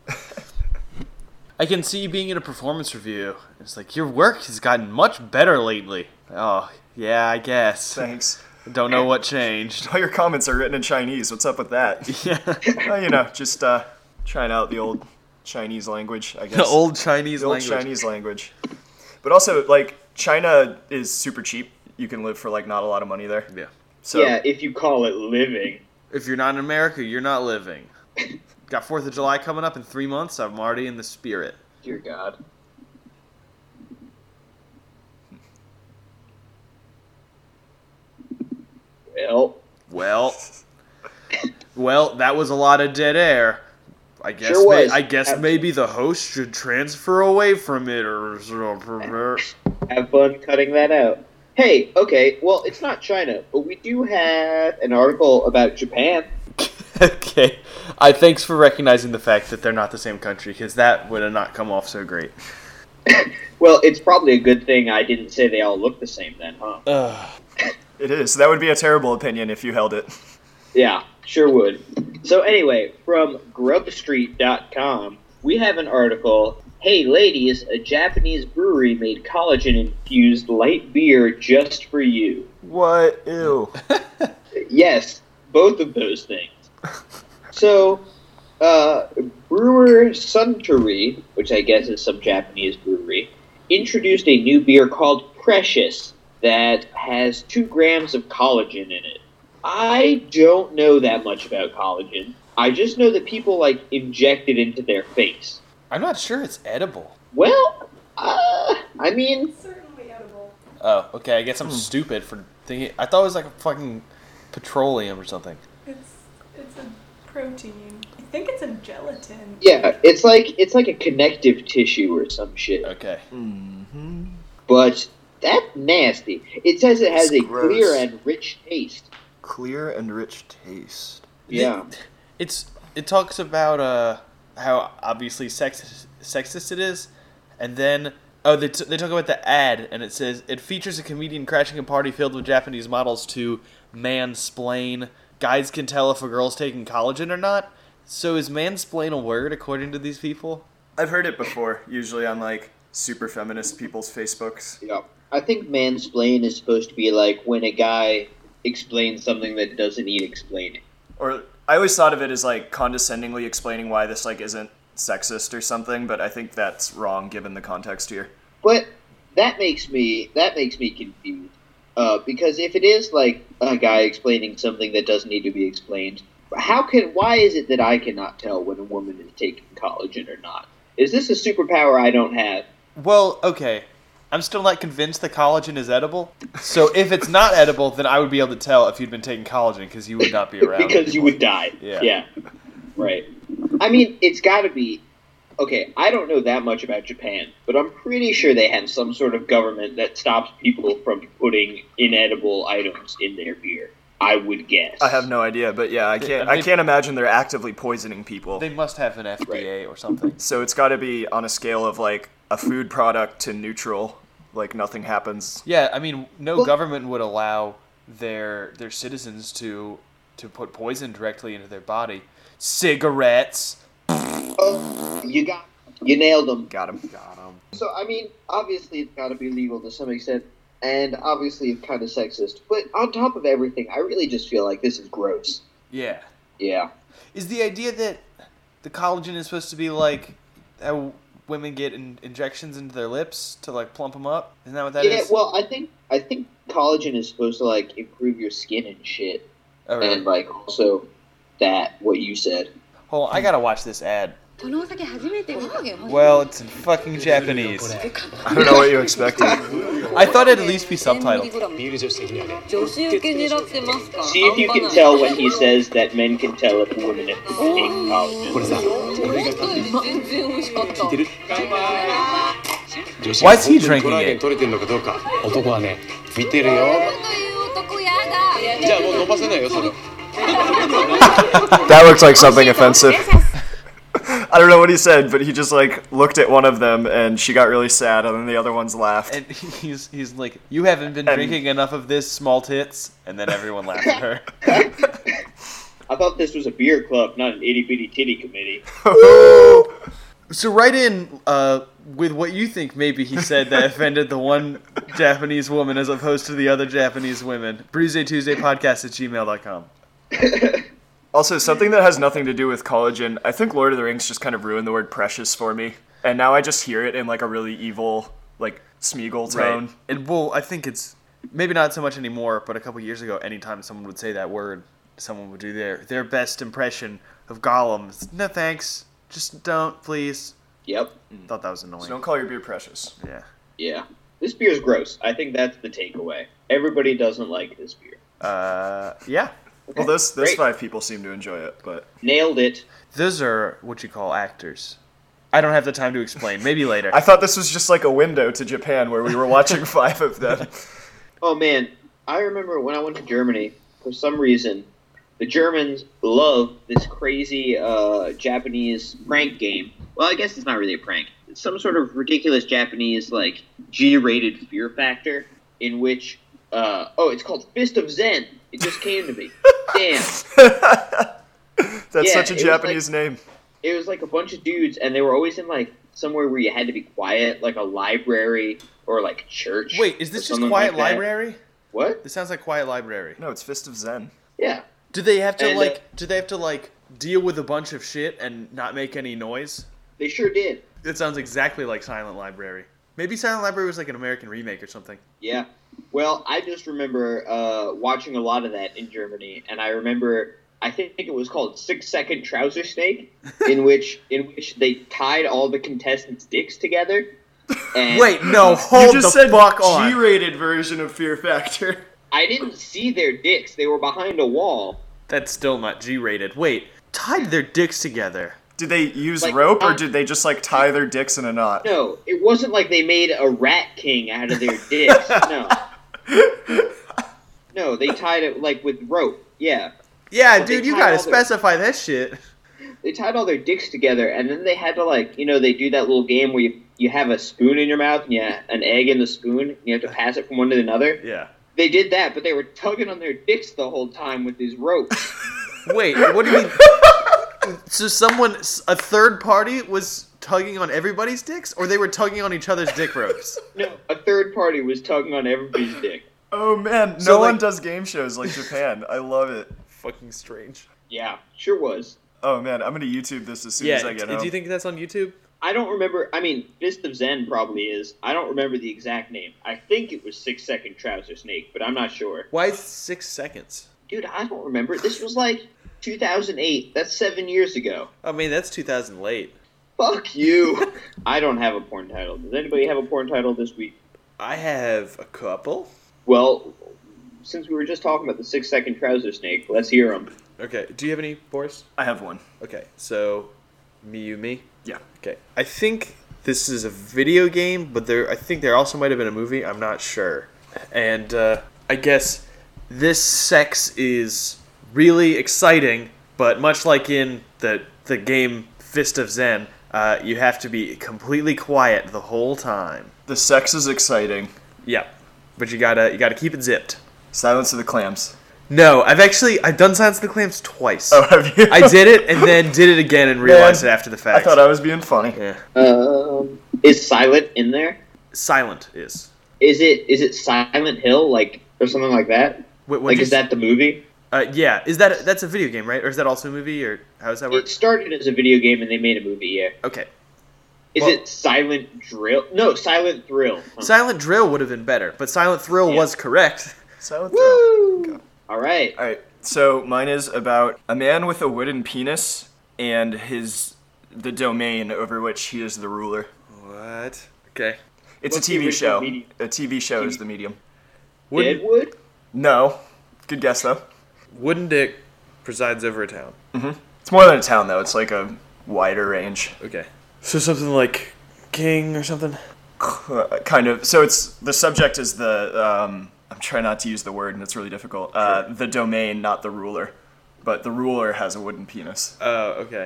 Speaker 2: I can see you being in a performance review. It's like, your work has gotten much better lately. Oh, yeah, I guess.
Speaker 3: Thanks.
Speaker 2: Don't know what changed.
Speaker 3: All your comments are written in Chinese. What's up with that?
Speaker 2: Yeah.
Speaker 3: Well, you know, just uh, trying out the old Chinese language, I guess.
Speaker 2: The old Chinese
Speaker 3: The old
Speaker 2: language.
Speaker 3: Chinese language. But also, like, China is super cheap. You can live for, like, not a lot of money there.
Speaker 2: Yeah.
Speaker 3: So,
Speaker 1: Yeah, if you call it living.
Speaker 2: If you're not in America, you're not living. Got fourth of July coming up in three months. I'm already in the spirit.
Speaker 1: Dear God. Well,
Speaker 2: Well, well, that was a lot of dead air. I guess
Speaker 1: Sure
Speaker 2: may,
Speaker 1: was.
Speaker 2: I guess
Speaker 1: Have-
Speaker 2: maybe the host should transfer away from it or or-
Speaker 1: Have fun cutting that out. Hey, okay, well, it's not China, but we do have an article about Japan.
Speaker 2: Okay. I thanks for recognizing the fact that they're not the same country, because that would have not come off so great.
Speaker 1: Well, it's probably a good thing I didn't say they all look the same then, huh?
Speaker 2: Ugh.
Speaker 3: It is. That would be a terrible opinion if you held it.
Speaker 1: Yeah, sure would. So anyway, from grub street dot com, we have an article. Hey ladies, a Japanese brewery made collagen-infused light beer just for you.
Speaker 3: What? Ew.
Speaker 1: Yes, both of those things. So, uh, brewer Suntory, which I guess is some Japanese brewery, introduced a new beer called Precious that has two grams of collagen in it. I don't know that much about collagen. I just know that people, like, inject it into their face.
Speaker 2: I'm not sure it's edible.
Speaker 1: Well, uh, I mean,
Speaker 4: Certainly edible.
Speaker 2: Oh, okay. I guess I'm stupid for thinking. I thought it was like a fucking petroleum or something.
Speaker 4: It's it's a protein. I think it's a gelatin.
Speaker 1: yeah, it's like it's like a connective tissue or some shit.
Speaker 2: Okay.
Speaker 3: Mm-hmm.
Speaker 1: But that's nasty. It says it has
Speaker 3: It's
Speaker 1: a
Speaker 3: gross.
Speaker 1: clear and rich taste.
Speaker 3: Clear and rich taste.
Speaker 1: Yeah.
Speaker 2: It's it talks about uh how obviously sexist sexist it is, and then oh they t- they talk about the ad, and it says it features a comedian crashing a party filled with Japanese models to mansplain. Guys can tell if a girl's taking collagen or not. So is mansplain a word according to these people?
Speaker 3: I've heard it before, usually on like super feminist people's Facebooks.
Speaker 1: Yeah. I think mansplain is supposed to be like when a guy explains something that doesn't need explaining.
Speaker 3: Or I always thought of it as like condescendingly explaining why this like isn't sexist or something, but I think that's wrong given the context here.
Speaker 1: But that makes me that makes me confused. Uh, because if it is like a guy explaining something that doesn't need to be explained, how can why is it that I cannot tell when a woman is taking collagen or not? Is this a superpower I don't have?
Speaker 2: Well, okay. I'm still not convinced that collagen is edible. So if it's not edible, then I would be able to tell if you'd been taking collagen because you would not be around.
Speaker 1: Because you would die.
Speaker 2: Yeah.
Speaker 1: Yeah. Right. I mean, it's got to be. Okay, I don't know that much about Japan, but I'm pretty sure they have some sort of government that stops people from putting inedible items in their beer. I would guess.
Speaker 3: I have no idea, but yeah, I can't. I
Speaker 2: They-
Speaker 3: can't imagine they're actively poisoning people.
Speaker 2: They must have an F D A or something.
Speaker 3: So it's got to be on a scale of like a food product to neutral, like nothing happens.
Speaker 2: Yeah, I mean, no
Speaker 1: Well-
Speaker 2: government would allow their their citizens to to put poison directly into their body. Cigarettes.
Speaker 1: Oh, you got. You nailed them.
Speaker 3: Got him.
Speaker 1: So, I mean, obviously it's got to be legal to some extent, and obviously it's kind of sexist. But on top of everything, I really just feel like this is gross.
Speaker 2: Yeah.
Speaker 1: Yeah.
Speaker 2: Is the idea that the collagen is supposed to be like how women get in, injections into their lips to like plump them up? Isn't that what that is?
Speaker 1: yeah, well, I think I think collagen is supposed to, like, improve your skin and shit.
Speaker 2: Oh, really?
Speaker 1: And, like, also that, what you said.
Speaker 2: Hold on, I gotta watch this ad.
Speaker 7: このお酒初めて見た。
Speaker 2: Well, it's in fucking Japanese.
Speaker 3: I don't know what you expected.
Speaker 2: I thought it'd at least be subtitled.
Speaker 7: 女子受け狙ってますか。
Speaker 1: See if you can tell when he says that men can tell if a woman is taking collagen.
Speaker 7: 全然美味しかった。
Speaker 2: Why is he drinking it?
Speaker 8: 取れてんのかどうか男はね見てるよ
Speaker 7: という男やだ。
Speaker 8: じゃあもう飲ませないよそれ
Speaker 3: That looks like something offensive. I don't know what he said, but he just like looked at one of them and she got really sad, and then the other ones laughed.
Speaker 2: And he's he's like, you haven't been
Speaker 3: And-
Speaker 2: drinking enough of this, small tits, and then everyone laughed at her.
Speaker 1: I thought this was a beer club, not an itty-bitty titty committee.
Speaker 2: So write in uh, with what you think maybe he said that offended the one Japanese woman as opposed to the other Japanese women. Bruise Tuesday Podcast at gmail dot com.
Speaker 3: Also, something that has nothing to do with collagen, I think Lord of the Rings just kind of ruined the word precious for me. And now I just hear it in like a really evil, like, Smeagol tone.
Speaker 2: Right. And well, I think it's maybe not so much anymore, but a couple years ago, anytime someone would say that word, someone would do their their best impression of Gollum. It's, no thanks, just don't, please.
Speaker 1: Yep.
Speaker 2: Thought that was annoying.
Speaker 3: So don't call your beer precious.
Speaker 2: Yeah.
Speaker 1: Yeah. This beer's gross. I think that's the takeaway. Everybody doesn't like this beer.
Speaker 2: Uh, yeah.
Speaker 3: Well, those those
Speaker 1: Great.
Speaker 3: five people seem to enjoy it, but
Speaker 1: Nailed it.
Speaker 2: Those are what you call actors. I don't have the time to explain. Maybe later.
Speaker 3: I thought this was just like a window to Japan where we were watching five of them.
Speaker 1: Oh man, I remember when I went to Germany, for some reason, the Germans love this crazy uh, Japanese prank game. Well, I guess it's not really a prank. It's some sort of ridiculous Japanese, like, G-rated Fear Factor, in which, uh, oh, it's called Fist of Zen. It just came to me. Damn.
Speaker 3: That's
Speaker 1: Yeah,
Speaker 3: such a
Speaker 1: it was
Speaker 3: Japanese name.
Speaker 1: It was like a bunch of dudes, and they were always in, like, somewhere where you had to be quiet, like a library or, like, church.
Speaker 2: Wait, is
Speaker 1: or
Speaker 2: this just
Speaker 1: something
Speaker 2: Quiet
Speaker 1: like that.
Speaker 2: Library?
Speaker 1: What?
Speaker 2: This sounds like Quiet Library.
Speaker 3: No, it's Fist of Zen.
Speaker 1: Yeah.
Speaker 2: Do they have to
Speaker 1: And, uh,
Speaker 2: like? Do they have to like deal with a bunch of shit and not make any noise?
Speaker 1: They sure did.
Speaker 2: It sounds exactly like Silent Library. Maybe Silent Library was like an American remake or something.
Speaker 1: Yeah. Well, I just remember uh, watching a lot of that in Germany, and I remember I think it was called Six Second Trouser Snake, in which in which they tied all the contestants' dicks together. And
Speaker 2: Wait, no, hold
Speaker 3: you just
Speaker 2: the
Speaker 3: said
Speaker 2: fuck on.
Speaker 3: G-rated version of Fear Factor.
Speaker 1: I didn't see their dicks; they were behind a wall.
Speaker 2: That's still not G-rated. Wait, tied their dicks together.
Speaker 3: Did they use
Speaker 1: Like,
Speaker 3: rope or
Speaker 1: um,
Speaker 3: did they just like tie their dicks in a knot?
Speaker 1: No, it wasn't like they made a rat king out of their dicks. No. No, they tied it like with rope. Yeah.
Speaker 2: Yeah,
Speaker 1: But they
Speaker 2: dude, you
Speaker 1: tied
Speaker 2: gotta
Speaker 1: all their-
Speaker 2: specify that shit.
Speaker 1: They tied all their dicks together, and then they had to, like, you know, they do that little game where you, you have a spoon in your mouth and you have an egg in the spoon, and you have to pass it from one to another.
Speaker 2: Yeah.
Speaker 1: They did that, but they were tugging on their dicks the whole time with these ropes.
Speaker 2: Wait, what do you mean? So someone, a third party was tugging on everybody's dicks? Or they were tugging on each other's dick ropes?
Speaker 1: No, a third party was tugging on everybody's dick.
Speaker 3: Oh man, no
Speaker 2: So, like-
Speaker 3: one does game shows like Japan. I love it.
Speaker 2: Fucking strange.
Speaker 1: Yeah, sure was.
Speaker 3: Oh man, I'm gonna YouTube this as soon
Speaker 2: Yeah,
Speaker 3: as I get
Speaker 2: do
Speaker 3: home.
Speaker 2: you think that's on YouTube?
Speaker 1: I don't remember. I mean, Fist of Zen probably is. I don't remember the exact name. I think it was Six Second Trouser Snake, but I'm not sure.
Speaker 2: Why six seconds?
Speaker 1: Dude, I don't remember. This was like two thousand eight. That's seven years ago.
Speaker 2: I mean, that's two thousand late.
Speaker 1: Fuck you. I don't have a porn title. Does anybody have a porn title this week?
Speaker 2: I have a couple.
Speaker 1: Well, since we were just talking about the Six Second Trouser Snake, let's hear them.
Speaker 2: Okay, do you have any, Boris?
Speaker 3: I have one.
Speaker 2: Okay, so me, you, me.
Speaker 3: Yeah.
Speaker 2: Okay, I think this is a video game, but there, I think there also might have been a movie. I'm not sure. And uh, I guess this sex is really exciting, but much like in the the game Fist of Zen, uh, you have to be completely quiet the whole time.
Speaker 3: The sex is exciting.
Speaker 2: Yeah, but you gotta you gotta keep it zipped.
Speaker 3: Silence of the Clams.
Speaker 2: No, I've actually I've done Silence of the Clams twice.
Speaker 3: Oh, have you?
Speaker 2: I did it and then did it again and realized
Speaker 3: Man,
Speaker 2: it after the fact.
Speaker 3: I thought I was being funny.
Speaker 2: Yeah.
Speaker 1: Um, is Silent in there?
Speaker 2: Silent is.
Speaker 1: Is it is it Silent Hill, like, or something like that?
Speaker 2: Wait, what'd
Speaker 1: Like,
Speaker 2: you
Speaker 1: is that the movie?
Speaker 2: Uh, yeah, is that that's a video game, right? Or is that also a movie, or how does that work?
Speaker 1: It started as a video game and they made a movie, yeah.
Speaker 2: Okay,
Speaker 1: Is
Speaker 2: Well-
Speaker 1: it Silent Drill? No, Silent Thrill. Huh.
Speaker 2: Silent Drill would have been better, but Silent Thrill
Speaker 1: Yeah.
Speaker 2: was correct.
Speaker 3: Silent
Speaker 1: Woo!
Speaker 3: Thrill.
Speaker 1: All right.
Speaker 3: All right. So mine is about a man with a wooden penis and his the domain over which he is the ruler.
Speaker 2: What? Okay.
Speaker 3: It's
Speaker 1: What's
Speaker 3: a
Speaker 1: the
Speaker 3: T V
Speaker 1: original
Speaker 3: show.
Speaker 1: medium?
Speaker 3: A T V show is the medium.
Speaker 2: Wooden,
Speaker 1: Deadwood?
Speaker 3: No. Good guess though.
Speaker 2: wooden dick presides over a town.
Speaker 3: It's more than a town though. It's like a wider range.
Speaker 2: Okay. So something like king or something.
Speaker 3: Uh, kind of. So it's the subject is the. Um, I'm trying not to use the word, and it's really difficult. Uh, the domain, not the ruler, but the ruler has a wooden penis.
Speaker 2: Oh, okay.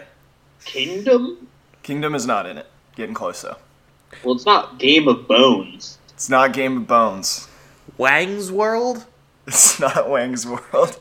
Speaker 1: Kingdom?
Speaker 3: Kingdom is not in it. Getting close though.
Speaker 1: Well, it's not Game of Bones.
Speaker 3: It's not Game of Bones.
Speaker 2: Wang's World.
Speaker 3: It's not Wang's World.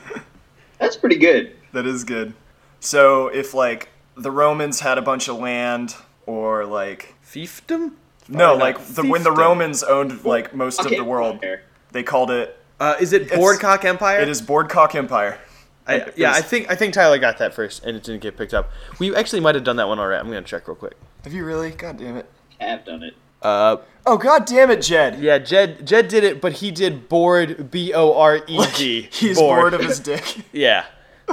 Speaker 1: That's pretty good.
Speaker 3: That is good. So if like the Romans had a bunch of land, or like
Speaker 2: Fiefdom.
Speaker 3: no,
Speaker 2: not
Speaker 3: like the, when the
Speaker 2: fiefdom.
Speaker 3: Romans owned like most
Speaker 1: Okay,
Speaker 3: of the world,
Speaker 1: there.
Speaker 3: they called it.
Speaker 2: Uh, is it
Speaker 3: It's-
Speaker 2: Boardcock Empire?
Speaker 3: It is Boardcock Empire.
Speaker 2: I,
Speaker 3: It
Speaker 2: yeah,
Speaker 3: was-
Speaker 2: I think I think Tyler got that first, and it didn't get picked up. We actually might have done that one already. I'm gonna check real quick.
Speaker 3: Have you really? God damn it.
Speaker 1: Have done it.
Speaker 2: Uh,
Speaker 3: Oh god damn it, Jed.
Speaker 2: yeah, Jed Jed did it, but he did board B O R E D.
Speaker 3: He's bored of his dick.
Speaker 2: Yeah.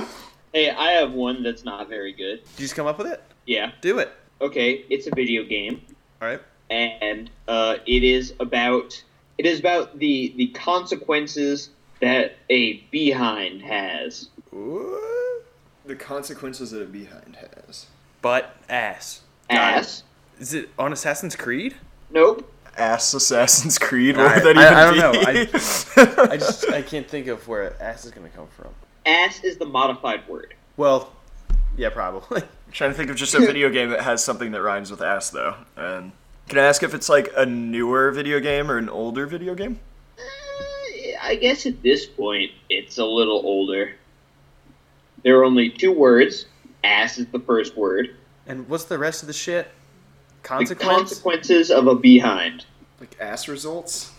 Speaker 1: Hey, I have one that's not very good.
Speaker 2: Did you just come up with it?
Speaker 1: Yeah.
Speaker 2: Do it.
Speaker 1: Okay, it's a video game,
Speaker 2: All right.
Speaker 1: and uh, it is about it is about the the consequences that a behind has.
Speaker 3: What? The consequences that a behind has.
Speaker 2: Butt ass.
Speaker 1: Ass?
Speaker 2: Is it on Assassin's Creed?
Speaker 1: Nope.
Speaker 3: Ass Assassin's Creed?
Speaker 2: I,
Speaker 3: What would that
Speaker 2: I,
Speaker 3: even
Speaker 2: I don't
Speaker 3: be?
Speaker 2: know. I, I just I can't think of where ass is gonna come from.
Speaker 1: Ass is the modified word.
Speaker 2: Well, yeah, probably.
Speaker 3: Trying to think of just a video game that has something that rhymes with ass, though. And can I ask if it's like a newer video game or an older video game?
Speaker 1: Uh, I guess at this point, it's a little older. There are only two words. Ass is the first word.
Speaker 2: And what's the rest of the shit?
Speaker 1: The
Speaker 2: Consequence?
Speaker 1: consequences of a behind.
Speaker 3: Like ass results?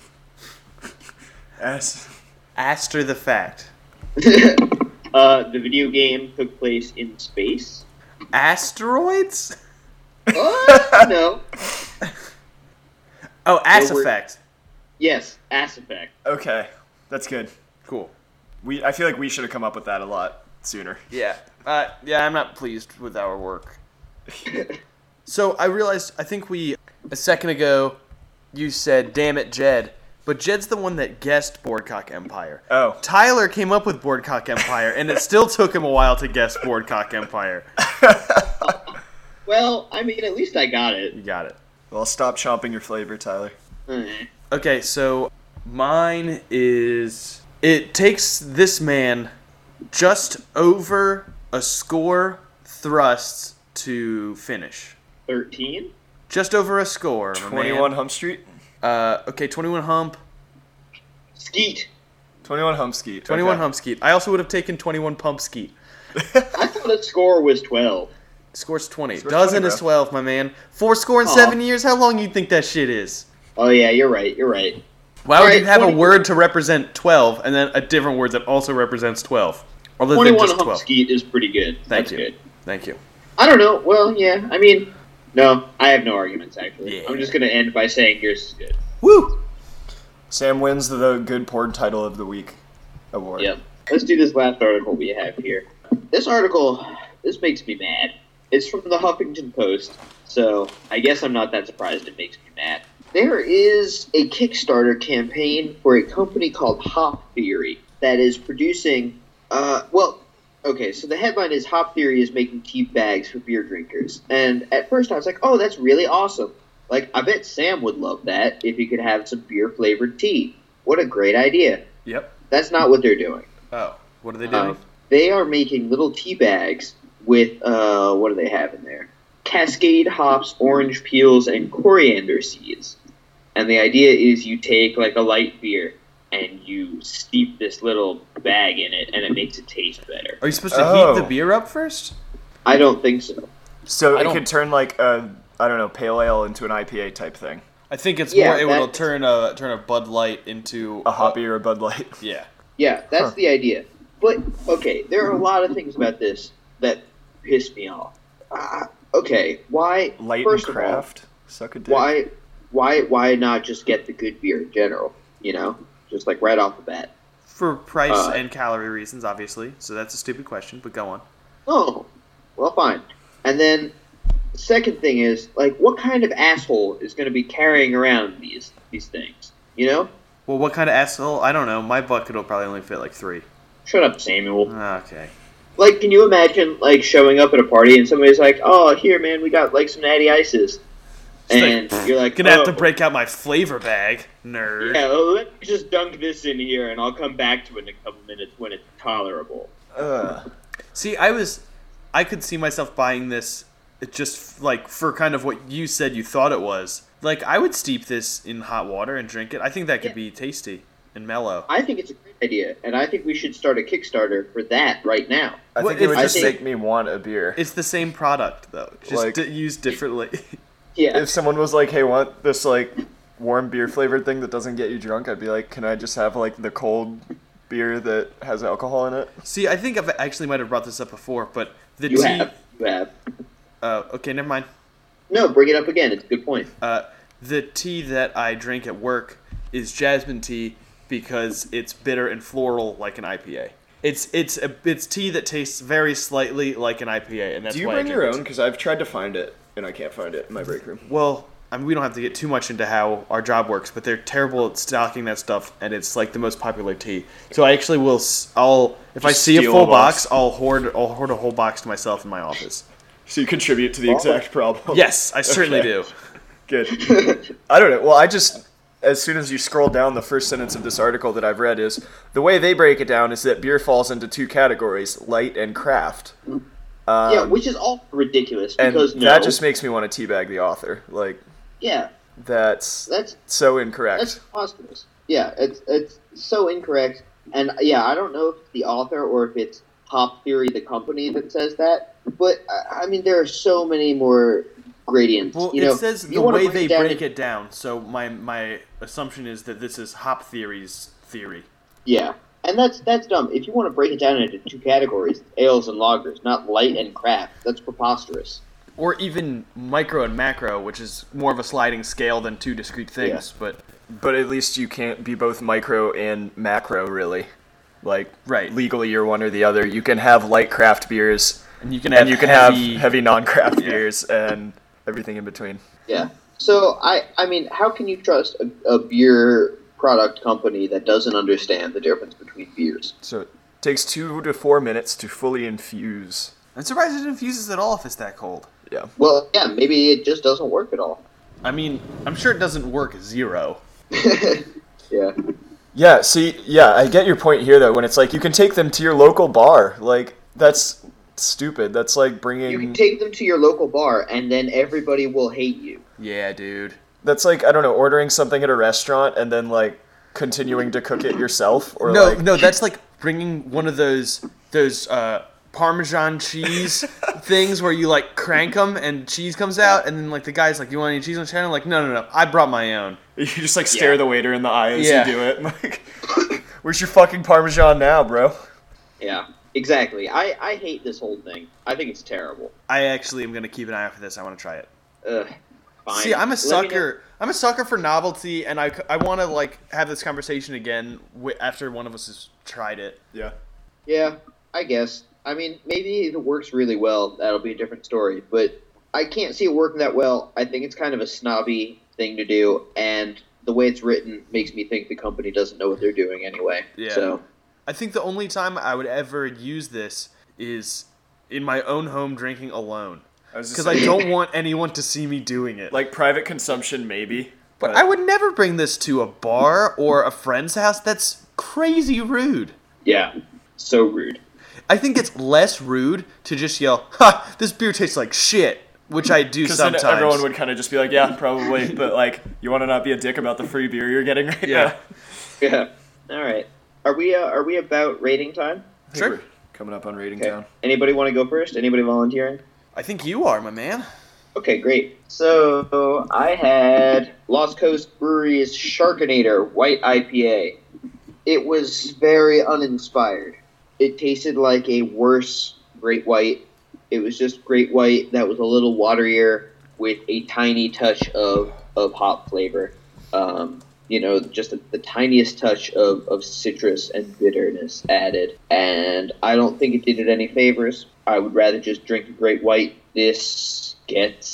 Speaker 3: Ass.
Speaker 2: After the fact.
Speaker 1: uh, the video game took place in space.
Speaker 2: Asteroids?
Speaker 1: Uh, no.
Speaker 2: Oh, Ass
Speaker 1: Well, we're-
Speaker 2: Effect.
Speaker 1: Yes, Ass Effect.
Speaker 3: Okay, that's good.
Speaker 2: Cool.
Speaker 3: We I feel like we should have come up with that a lot sooner.
Speaker 2: Yeah. Uh, yeah, I'm not pleased with our work. So I realized, I think we, a second ago, you said, damn it, Jed. But Jed's the one that guessed Boardcock Empire.
Speaker 3: Oh.
Speaker 2: Tyler came up with Boardcock Empire, and it still took him a while to guess Boardcock Empire.
Speaker 1: Well, I mean, at least I got it.
Speaker 2: You got it.
Speaker 3: Well, stop chomping your flavor, Tyler.
Speaker 1: Mm.
Speaker 2: Okay, so mine is, it takes this man just over a score thrusts to finish.
Speaker 1: thirteen?
Speaker 2: Just over a score. my man.
Speaker 3: twenty-one Hump Street?
Speaker 2: Uh, okay, twenty-one hump.
Speaker 1: Skeet.
Speaker 3: twenty-one Hump Skeet.
Speaker 2: twenty-one
Speaker 3: okay.
Speaker 2: hump skeet. I also would have taken twenty-one pump skeet.
Speaker 1: I thought the score was twelve.
Speaker 2: Score's twenty.
Speaker 3: Score's
Speaker 2: Dozen
Speaker 3: twenty,
Speaker 2: is
Speaker 3: bro.
Speaker 2: twelve, my man. Four score in
Speaker 1: Aw.
Speaker 2: seven years? How long you think that shit is?
Speaker 1: Oh, yeah, you're right, you're right.
Speaker 2: Why would
Speaker 1: Alright,
Speaker 2: you have a
Speaker 1: twenty
Speaker 2: word to represent twelve and then a different word that also represents twelve? Other than
Speaker 1: twenty-one
Speaker 2: just
Speaker 1: hump
Speaker 2: twelve.
Speaker 1: skeet is pretty good.
Speaker 2: Thank
Speaker 1: That's
Speaker 2: you.
Speaker 1: good.
Speaker 2: Thank you.
Speaker 1: I don't know. Well, yeah, I mean, no, I have no arguments, actually.
Speaker 2: Yeah.
Speaker 1: I'm just going to end by saying yours is good.
Speaker 2: Woo!
Speaker 3: Sam wins the Good Porn Title of the Week award.
Speaker 1: Yep. Let's do this last article we have here. This article, this makes me mad. It's from the Huffington Post, so I guess I'm not that surprised it makes me mad. There is a Kickstarter campaign for a company called Hop Theory that is producing, uh, well, okay, so the headline is Hop Theory is making tea bags for beer drinkers. And at first I was like, oh, that's really awesome. Like, I bet Sam would love that if he could have some beer-flavored tea. What a great idea.
Speaker 2: Yep.
Speaker 1: That's not what they're doing.
Speaker 2: Oh, what are they doing?
Speaker 1: Um, they are making little tea bags with, uh, what do they have in there? Cascade hops, orange peels, and coriander seeds. And the idea is you take, like, a light beer and you steep this little bag in it, and it makes it taste better.
Speaker 2: Are you supposed to
Speaker 3: Oh.
Speaker 2: heat the beer up first?
Speaker 1: I don't think so.
Speaker 3: So
Speaker 2: I
Speaker 3: it
Speaker 2: don't-
Speaker 3: could turn like a, I don't know, pale ale into an I P A type thing.
Speaker 2: I think it's
Speaker 1: Yeah,
Speaker 2: more, it will
Speaker 1: that-
Speaker 2: turn a, turn a Bud Light into...
Speaker 3: A hoppy or a Bud Light.
Speaker 2: Yeah.
Speaker 1: Yeah, that's
Speaker 3: Huh.
Speaker 1: the idea. But, okay, there are a lot of things about this that piss me off. Uh, okay, why...
Speaker 3: Light
Speaker 1: first
Speaker 3: and
Speaker 1: of all,
Speaker 3: craft. Suck a dick.
Speaker 1: why, why, why not just get the good beer in general? You know, just like right off the bat.
Speaker 2: For price
Speaker 1: Uh,
Speaker 2: and calorie reasons, obviously. So that's a stupid question, but go on.
Speaker 1: Oh, well, fine. And then, the second thing is, like, what kind of asshole is going to be carrying around these these things? You know?
Speaker 2: Well, what kind of asshole? I don't know. My bucket will probably only fit like three.
Speaker 1: Shut up, Samuel.
Speaker 2: Okay.
Speaker 1: Like, can you imagine, like, showing up at a party and somebody's like, oh, here, man, we got, like, some natty ices.
Speaker 2: It's
Speaker 1: And
Speaker 2: like,
Speaker 1: you're like,
Speaker 2: Gonna have to
Speaker 1: "Oh,
Speaker 2: break out my flavor bag, nerd.
Speaker 1: Yeah, well, let me just dunk this in here, and I'll come back to it in a couple minutes when it's tolerable.
Speaker 3: Ugh.
Speaker 2: See, I was, I could see myself buying this, it just like for kind of what you said you thought it was. Like I would steep this in hot water and drink it. I think that could
Speaker 1: Yeah.
Speaker 2: be tasty and mellow.
Speaker 1: I think it's a great idea, and I think we should start a Kickstarter for that right now.
Speaker 3: I
Speaker 2: Well,
Speaker 3: think it would
Speaker 2: it's
Speaker 3: just
Speaker 1: the same-
Speaker 3: make me want a beer.
Speaker 2: It's the same product though, just
Speaker 3: Like-
Speaker 2: di- used differently.
Speaker 1: Yeah.
Speaker 3: If someone was like, "Hey, want this like warm beer flavored thing that doesn't get you drunk?" I'd be like, "Can I just have like the cold beer that has alcohol in it?"
Speaker 2: See, I think I've actually might have brought this up before, but the
Speaker 1: You
Speaker 2: tea.
Speaker 1: have. You have.
Speaker 2: Uh, okay, never mind.
Speaker 1: No, bring it up again. It's a good point.
Speaker 2: Uh, the tea that I drink at work is jasmine tea because it's bitter and floral like an I P A. It's it's a it's tea that tastes very slightly like an I P A, and that's
Speaker 3: Do you
Speaker 2: why I
Speaker 3: bring
Speaker 2: drink
Speaker 3: your
Speaker 2: it.
Speaker 3: own? Because I've tried to find it and I can't find it in my break room.
Speaker 2: Well, I mean, we don't have to get too much into how our job works, but they're terrible at stocking that stuff, and it's like the most popular tea. So I actually will. s- I'll if I
Speaker 3: Just
Speaker 2: see a
Speaker 3: steal
Speaker 2: full
Speaker 3: a box.
Speaker 2: box, I'll hoard. I'll hoard a whole box to myself in my office.
Speaker 3: So you contribute to the exact problem.
Speaker 2: Yes, I certainly
Speaker 3: Okay.
Speaker 2: do.
Speaker 3: Good. I don't know. Well, I just, as soon as you scroll down, the first sentence of this article that I've read is, the way they break it down is that beer falls into two categories, light and craft. Um,
Speaker 1: yeah, which is all ridiculous
Speaker 3: and
Speaker 1: because no,
Speaker 3: that just makes me want to teabag the author. Like,
Speaker 1: yeah,
Speaker 3: that's
Speaker 1: that's
Speaker 3: so incorrect.
Speaker 1: that's preposterous. Yeah, it's it's so incorrect, and yeah, I don't know if it's the author or if it's Hop Theory, the company, that says that. But I I mean, there are so many more gradients.
Speaker 2: Well,
Speaker 1: you
Speaker 2: it
Speaker 1: know,
Speaker 2: says
Speaker 1: you
Speaker 2: the
Speaker 1: wanna
Speaker 2: way
Speaker 1: break
Speaker 2: they
Speaker 1: it down
Speaker 2: break
Speaker 1: in-
Speaker 2: it down. So my my assumption is that this is Hop Theory's theory.
Speaker 1: Yeah, and that's that's dumb. If you want to break it down into two categories, ales and lagers, not light and craft, that's preposterous.
Speaker 2: Or even micro and macro, which is more of a sliding scale than two discrete things. But
Speaker 3: But at least you can't be both micro and macro, really. Like,
Speaker 2: Right.
Speaker 3: legally you're one or the other. You can have light craft beers,
Speaker 2: and you can have
Speaker 3: and you can
Speaker 2: heavy,
Speaker 3: have heavy non-craft
Speaker 2: Yeah.
Speaker 3: beers, and everything in between.
Speaker 1: Yeah. So I I mean, how can you trust a, a beer product company that doesn't understand the difference between beers?
Speaker 3: So it takes two to four minutes to fully infuse.
Speaker 2: I'm surprised it infuses at all if it's that cold.
Speaker 3: Yeah.
Speaker 1: Well, yeah, maybe it just doesn't work at all.
Speaker 2: I mean, I'm sure it doesn't work zero.
Speaker 1: Yeah.
Speaker 3: Yeah, see, yeah, I get your point here, though, when it's like, you can take them to your local bar. Like, that's stupid. That's like bringing...
Speaker 1: You can take them to your local bar, and then everybody will hate you.
Speaker 2: Yeah, dude.
Speaker 3: That's like, I don't know, ordering something at a restaurant and then, like, continuing to cook it yourself. Or
Speaker 2: No,
Speaker 3: like,
Speaker 2: no, that's like bringing one of those those uh, Parmesan cheese things where you like crank them and cheese comes out, and then like the guy's like, "You want any cheese on the channel?" Like, no, no, no, I brought my own.
Speaker 3: You just, like, stare
Speaker 1: Yeah.
Speaker 3: the waiter in the eye as
Speaker 2: Yeah.
Speaker 3: you do it. Like, where's your fucking Parmesan now, bro?
Speaker 1: Yeah, exactly. I, I hate this whole thing. I think it's terrible.
Speaker 2: I actually am gonna keep an eye out for this. I want to try it.
Speaker 1: Ugh. Fine.
Speaker 2: See, I'm a
Speaker 1: Let me know-
Speaker 2: sucker. I'm a sucker for novelty, and I, I want to like have this conversation again wi- after one of us has tried it.
Speaker 3: Yeah.
Speaker 1: Yeah, I guess. I mean, maybe if it works really well, that'll be a different story. But I can't see it working that well. I think it's kind of a snobby thing to do, and the way it's written makes me think the company doesn't know what they're doing anyway.
Speaker 2: Yeah.
Speaker 1: So,
Speaker 2: I think the only time I would ever use this is in my own home drinking alone,
Speaker 3: I was just
Speaker 2: because I
Speaker 3: saying,
Speaker 2: don't want anyone to see me doing it.
Speaker 3: like, private consumption, maybe.
Speaker 2: But I would never bring this to a bar or a friend's house. That's crazy rude.
Speaker 1: yeah, so rude.
Speaker 2: I think it's less rude to just yell, "Ha! This beer tastes like shit," which I do
Speaker 3: Because then
Speaker 2: sometimes.
Speaker 3: everyone would kind of just be like, yeah, probably. But, like, you want to not be a dick about the free beer you're getting right
Speaker 2: Yeah.
Speaker 3: now.
Speaker 1: Yeah. All right. Are we uh, are we about rating time?
Speaker 3: I think
Speaker 2: Sure.
Speaker 3: we're coming up on Rating
Speaker 1: Okay.
Speaker 3: Town.
Speaker 1: Anybody want to go first? Anybody volunteering?
Speaker 2: I think you are, my man.
Speaker 1: Okay, great. So I had Lost Coast Brewery's Sharkinator White I P A. It was very uninspired. It tasted like a worse Great White. It was just Great White that was a little waterier with a tiny touch of, of hop flavor. Um, you know, just the, the tiniest touch of, of citrus and bitterness added. And I don't think it did it any favors. I would rather just drink a Great White. This gets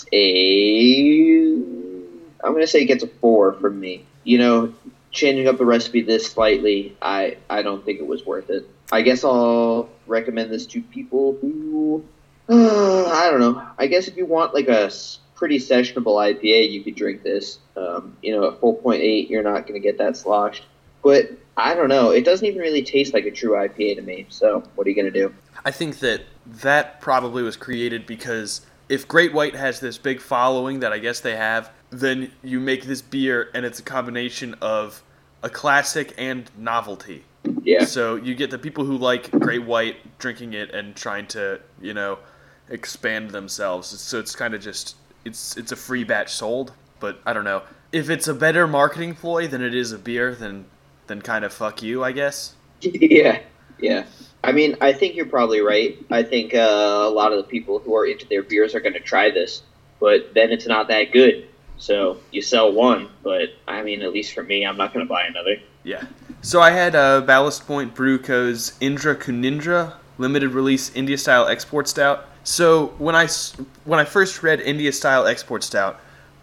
Speaker 1: a... I'm going to say it gets a four from me. You know, changing up the recipe this slightly, I, I don't think it was worth it. I guess I'll recommend this to people who... Uh, I don't know. I guess if you want like a s- pretty sessionable I P A, you could drink this. Um, you know, at four point eight, you're not going to get that sloshed. But I don't know. It doesn't even really taste like a true I P A to me. So what are you going to do?
Speaker 2: I think that that probably was created because if Great White has this big following that I guess they have, then you make this beer and it's a combination of a classic and novelty.
Speaker 1: Yeah.
Speaker 2: So you get the people who like Great White drinking it and trying to, you know, expand themselves. So it's kind of just it's it's a free batch sold, but I don't know. If it's a better marketing ploy than it is a beer, then then kind of fuck you, I guess.
Speaker 1: Yeah. Yeah. I mean, I think you're probably right. I think uh, a lot of the people who are into their beers are going to try this, but then it's not that good. So you sell one, but I mean, at least for me, I'm not going to buy another.
Speaker 2: Yeah. So I had uh, Ballast Point Brew Co.'s Indra Kunindra limited release India style export stout. So when I s- when I first read India style export stout,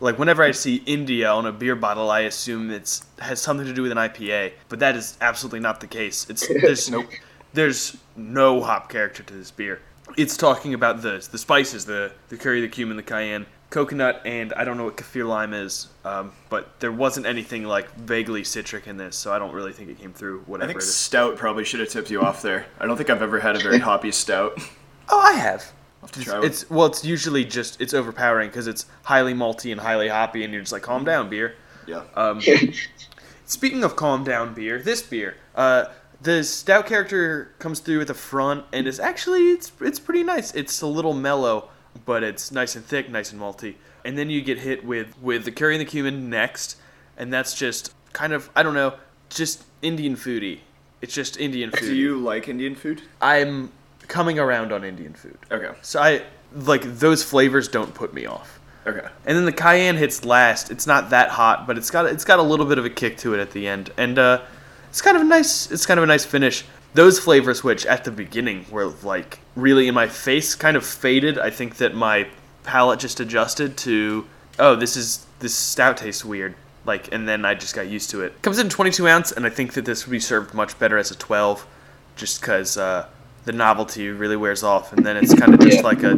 Speaker 2: Like whenever I see India on a beer bottle, I assume it's has something to do with an I P A, but that is absolutely not the case. It's there's no there's no hop character to this beer. It's talking about the the spices, the the curry, the cumin, the cayenne, coconut, and I don't know what kaffir lime is, um, but there wasn't anything like vaguely citric in this, so I don't really think it came through.
Speaker 3: I
Speaker 2: Whatever
Speaker 3: think
Speaker 2: it is.
Speaker 3: stout probably should have tipped you off there. I don't think I've ever had a very hoppy stout.
Speaker 2: Oh, I have.
Speaker 3: I'll have to
Speaker 2: It's,
Speaker 3: try one.
Speaker 2: it's well, it's usually just it's overpowering because it's highly malty and highly hoppy, and you're just like, calm down, beer.
Speaker 3: Yeah.
Speaker 2: Um, speaking of calm down beer, this beer, uh, the stout character comes through at the front, and it's actually it's it's pretty nice. It's a little mellow, but it's nice and thick, nice and malty. And then you get hit with with the curry and the cumin next, and that's just kind of I don't know, just Indian foodie. It's just Indian food.
Speaker 3: Do you like Indian food?
Speaker 2: I'm coming around on Indian food.
Speaker 3: Okay.
Speaker 2: So I like those flavors don't put me off.
Speaker 3: Okay.
Speaker 2: And then the cayenne hits last. It's not that hot, but it's got it's got a little bit of a kick to it at the end, and uh, it's kind of a nice it's kind of a nice finish. Those flavors, which at the beginning were like really in my face, kind of faded. I think that my palate just adjusted to oh this is this stout tastes weird. Like, and then I just got used to it. Comes in twenty-two ounce, and I think that this would be served much better as a twelve, just because uh, the novelty really wears off, and then it's kind of just
Speaker 1: Yeah.
Speaker 2: like a,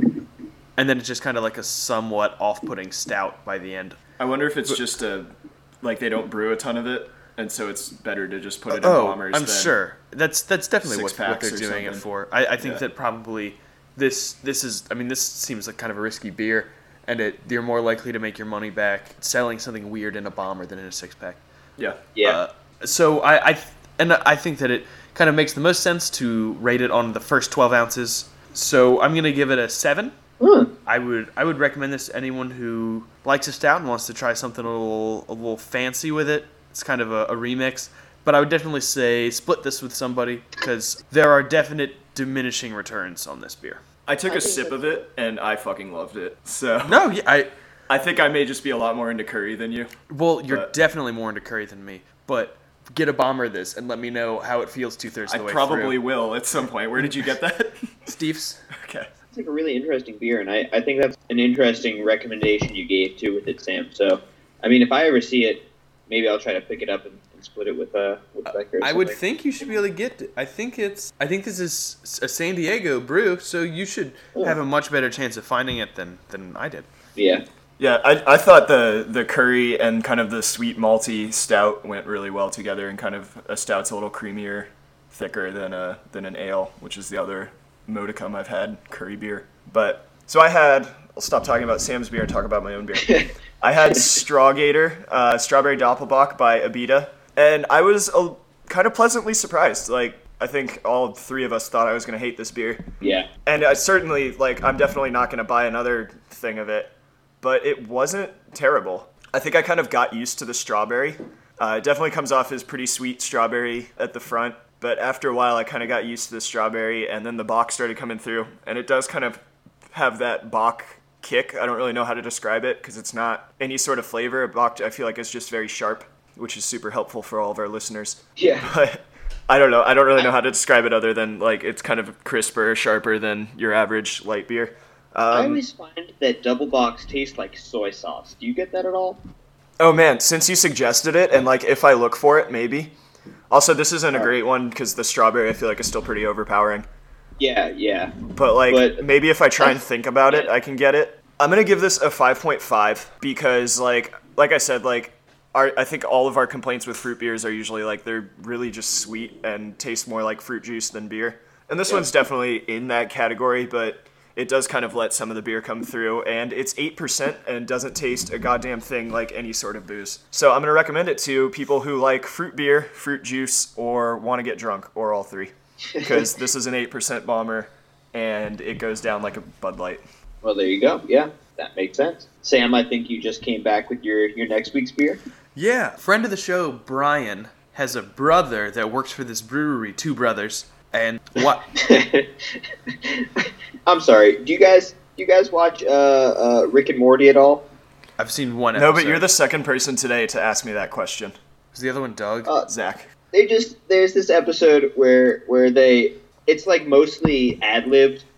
Speaker 2: and then it's just kind of like a somewhat off-putting stout by the end.
Speaker 3: I wonder if it's just a, like they don't brew a ton of it, and so it's better to just put it in
Speaker 2: Oh,
Speaker 3: bombers.
Speaker 2: I'm
Speaker 3: than-
Speaker 2: sure that's that's definitely what,
Speaker 3: six
Speaker 2: what
Speaker 3: packs
Speaker 2: they're
Speaker 3: or
Speaker 2: doing it
Speaker 3: something.
Speaker 2: for. I, I think
Speaker 3: Yeah.
Speaker 2: that probably this this is. I mean, this seems like kind of a risky beer, and it you're more likely to make your money back selling something weird in a bomber than in a six pack.
Speaker 3: Yeah.
Speaker 1: Yeah.
Speaker 2: Uh, so I, I and I think that it kind of makes the most sense to rate it on the first twelve ounces. So I'm gonna give it a seven.
Speaker 1: Huh.
Speaker 2: I would I would recommend this to anyone who likes a stout and wants to try something a little a little fancy with it. It's kind of a, a remix, but I would definitely say split this with somebody because there are definite diminishing returns on this beer.
Speaker 3: I took
Speaker 1: I
Speaker 3: a
Speaker 1: think
Speaker 3: sip
Speaker 1: that's-
Speaker 3: of it, and I fucking loved it. So
Speaker 2: No, yeah, I
Speaker 3: I think I may just be a lot more into curry than you.
Speaker 2: well, you're
Speaker 3: But-
Speaker 2: definitely more into curry than me, but get a bomber of this and let me know how it feels two thirds
Speaker 3: I
Speaker 2: of the way
Speaker 3: probably
Speaker 2: through.
Speaker 3: will at some point. Where did you get that?
Speaker 2: Steve's.
Speaker 3: Okay.
Speaker 1: It's like a really interesting beer, and I, I think that's an interesting recommendation you gave too with it, Sam. So, I mean, if I ever see it, maybe I'll try to pick it up and, and split it with uh with Becker. or
Speaker 2: I would
Speaker 1: something.
Speaker 2: think you should be able to get it. I think it's. I think this is a San Diego brew, so you should
Speaker 1: Oh.
Speaker 2: have a much better chance of finding it than than I did.
Speaker 1: Yeah.
Speaker 3: Yeah, I, I thought the, the curry and kind of the sweet malty stout went really well together, and kind of a stout's a little creamier, thicker than a than an ale, which is the other modicum I've had, curry beer. But so I had. I'll stop talking about Sam's beer and talk about my own beer. I had Strawgator, uh, Strawberry Doppelbock by Abita, and I was uh, kind of pleasantly surprised. Like, I think all three of us thought I was going to hate this beer.
Speaker 1: Yeah.
Speaker 3: And I certainly, like, I'm definitely not going to buy another thing of it, but it wasn't terrible. I think I kind of got used to the strawberry. Uh, it definitely comes off as pretty sweet strawberry at the front, but after a while I kind of got used to the strawberry, and then the Bock started coming through, and it does kind of have that Bock kick. I don't really know how to describe it because it's not any sort of flavor. Bock, I feel like, is just very sharp, which is super helpful for all of our listeners.
Speaker 1: Yeah.
Speaker 3: But I don't know. I don't really know how to describe it other than, like, it's kind of crisper, sharper than your average light beer.
Speaker 1: I
Speaker 3: Um,
Speaker 1: always find that double box tastes like soy sauce. Do you get that at all?
Speaker 3: oh, man, since you suggested it, and, like, if I look for it, maybe. Also, this isn't a great one because the strawberry, I feel like, is still pretty overpowering.
Speaker 1: Yeah, yeah.
Speaker 3: But, like,
Speaker 1: But-
Speaker 3: maybe if I try and think about it, I can get it. I'm going to give this a five point five because, like, like I said, like, our, I think all of our complaints with fruit beers are usually, like, they're really just sweet and taste more like fruit juice than beer. And this one's definitely in that category, but it does kind of let some of the beer come through. And it's eight percent and doesn't taste a goddamn thing like any sort of booze. So I'm going to recommend it to people who like fruit beer, fruit juice, or want to get drunk, or all three. Because this is an eight percent bomber, and it goes down like a Bud Light.
Speaker 1: Well, there you go. Yeah, that makes sense. Sam, I think you just came back with your, your next week's beer.
Speaker 2: Yeah, friend of the show, Brian, has a brother that works for this brewery, two brothers, and what?
Speaker 1: I'm sorry. Do you guys do you guys watch uh, uh, Rick and Morty at all?
Speaker 2: I've seen one episode.
Speaker 3: No, but you're the second person today to ask me that question.
Speaker 2: Was the other one Doug?
Speaker 1: Uh,
Speaker 3: Zach.
Speaker 1: They just there's this episode where where they it's like mostly ad libbed,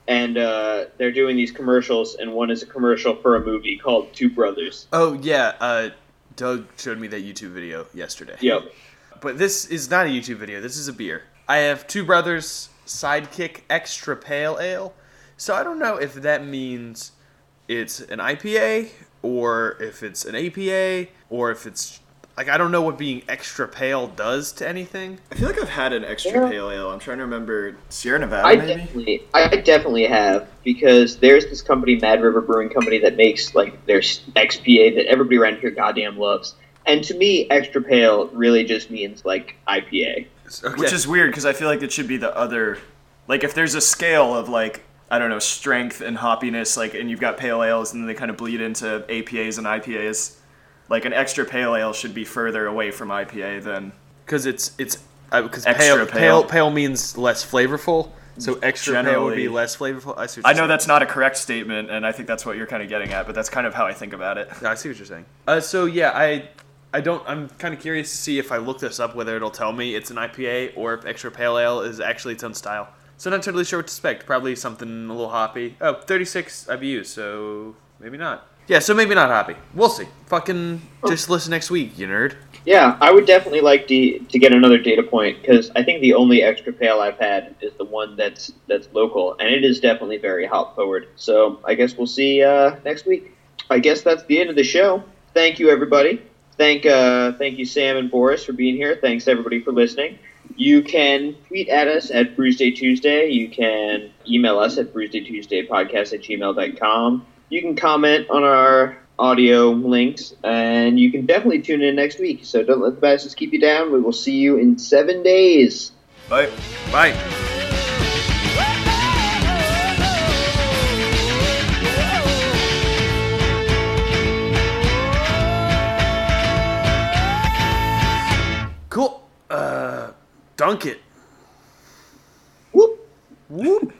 Speaker 1: and uh, they're doing these commercials, and one is a commercial for a movie called Two Brothers.
Speaker 2: Oh yeah, uh, Doug showed me that YouTube video yesterday.
Speaker 1: Yep.
Speaker 2: But this is not a YouTube video. This is a beer. I have Two Brothers Sidekick Extra Pale Ale. So I don't know if that means it's an I P A or if it's an A P A or if it's like I don't know what being extra pale does to anything.
Speaker 3: I feel like I've had an extra
Speaker 1: Yeah.
Speaker 3: pale ale. I'm trying to remember Sierra Nevada,
Speaker 1: I
Speaker 3: maybe.
Speaker 1: definitely, I definitely have, because there's this company, Mad River Brewing Company, that makes like their X P A that everybody around here goddamn loves. And to me, extra pale really just means like I P A.
Speaker 2: Okay.
Speaker 3: Which is weird because I feel like it should be the other. Like if there's a scale of like I don't know strength and hoppiness, like and you've got pale ales and then they kind of bleed into A P As and I P As. Like an extra pale ale should be further away from I P A than
Speaker 2: because it's it's because
Speaker 3: Extra
Speaker 2: pale,
Speaker 3: pale.
Speaker 2: pale pale means less flavorful. So extra pale would be
Speaker 3: Generally.
Speaker 2: less flavorful. I see. What
Speaker 3: I
Speaker 2: you're
Speaker 3: know
Speaker 2: saying.
Speaker 3: that's not a correct statement, and I think that's what you're kind of getting at, but that's kind of how I think about it.
Speaker 2: No, I see what you're saying. Uh, so yeah, I, I don't. I'm kind of curious to see if I look this up whether it'll tell me it's an I P A or if extra pale ale is actually its own style. So not totally sure what to expect. Probably something a little hoppy. Oh, thirty-six I B Us, so maybe not. Yeah, so maybe not hoppy. We'll see. Fucking just listen next week, you nerd.
Speaker 1: Yeah, I would definitely like to to get another data point, because I think the only extra pale I've had is the one that's that's local, and it is definitely very hop forward. So I guess we'll see uh, next week. I guess that's the end of the show. Thank you, everybody. Thank uh, thank you, Sam and Boris, for being here. Thanks everybody for listening. You can tweet at us at Bruised Tuesday. You can email us at bruisedtuesdaypodcast at gmail dot com. You can comment on our audio links, and you can definitely tune in next week. So don't let the bastards keep you down. We will see you in seven days.
Speaker 3: Bye.
Speaker 2: Bye. Cool. Uh, dunk it.
Speaker 1: Whoop.
Speaker 2: Whoop.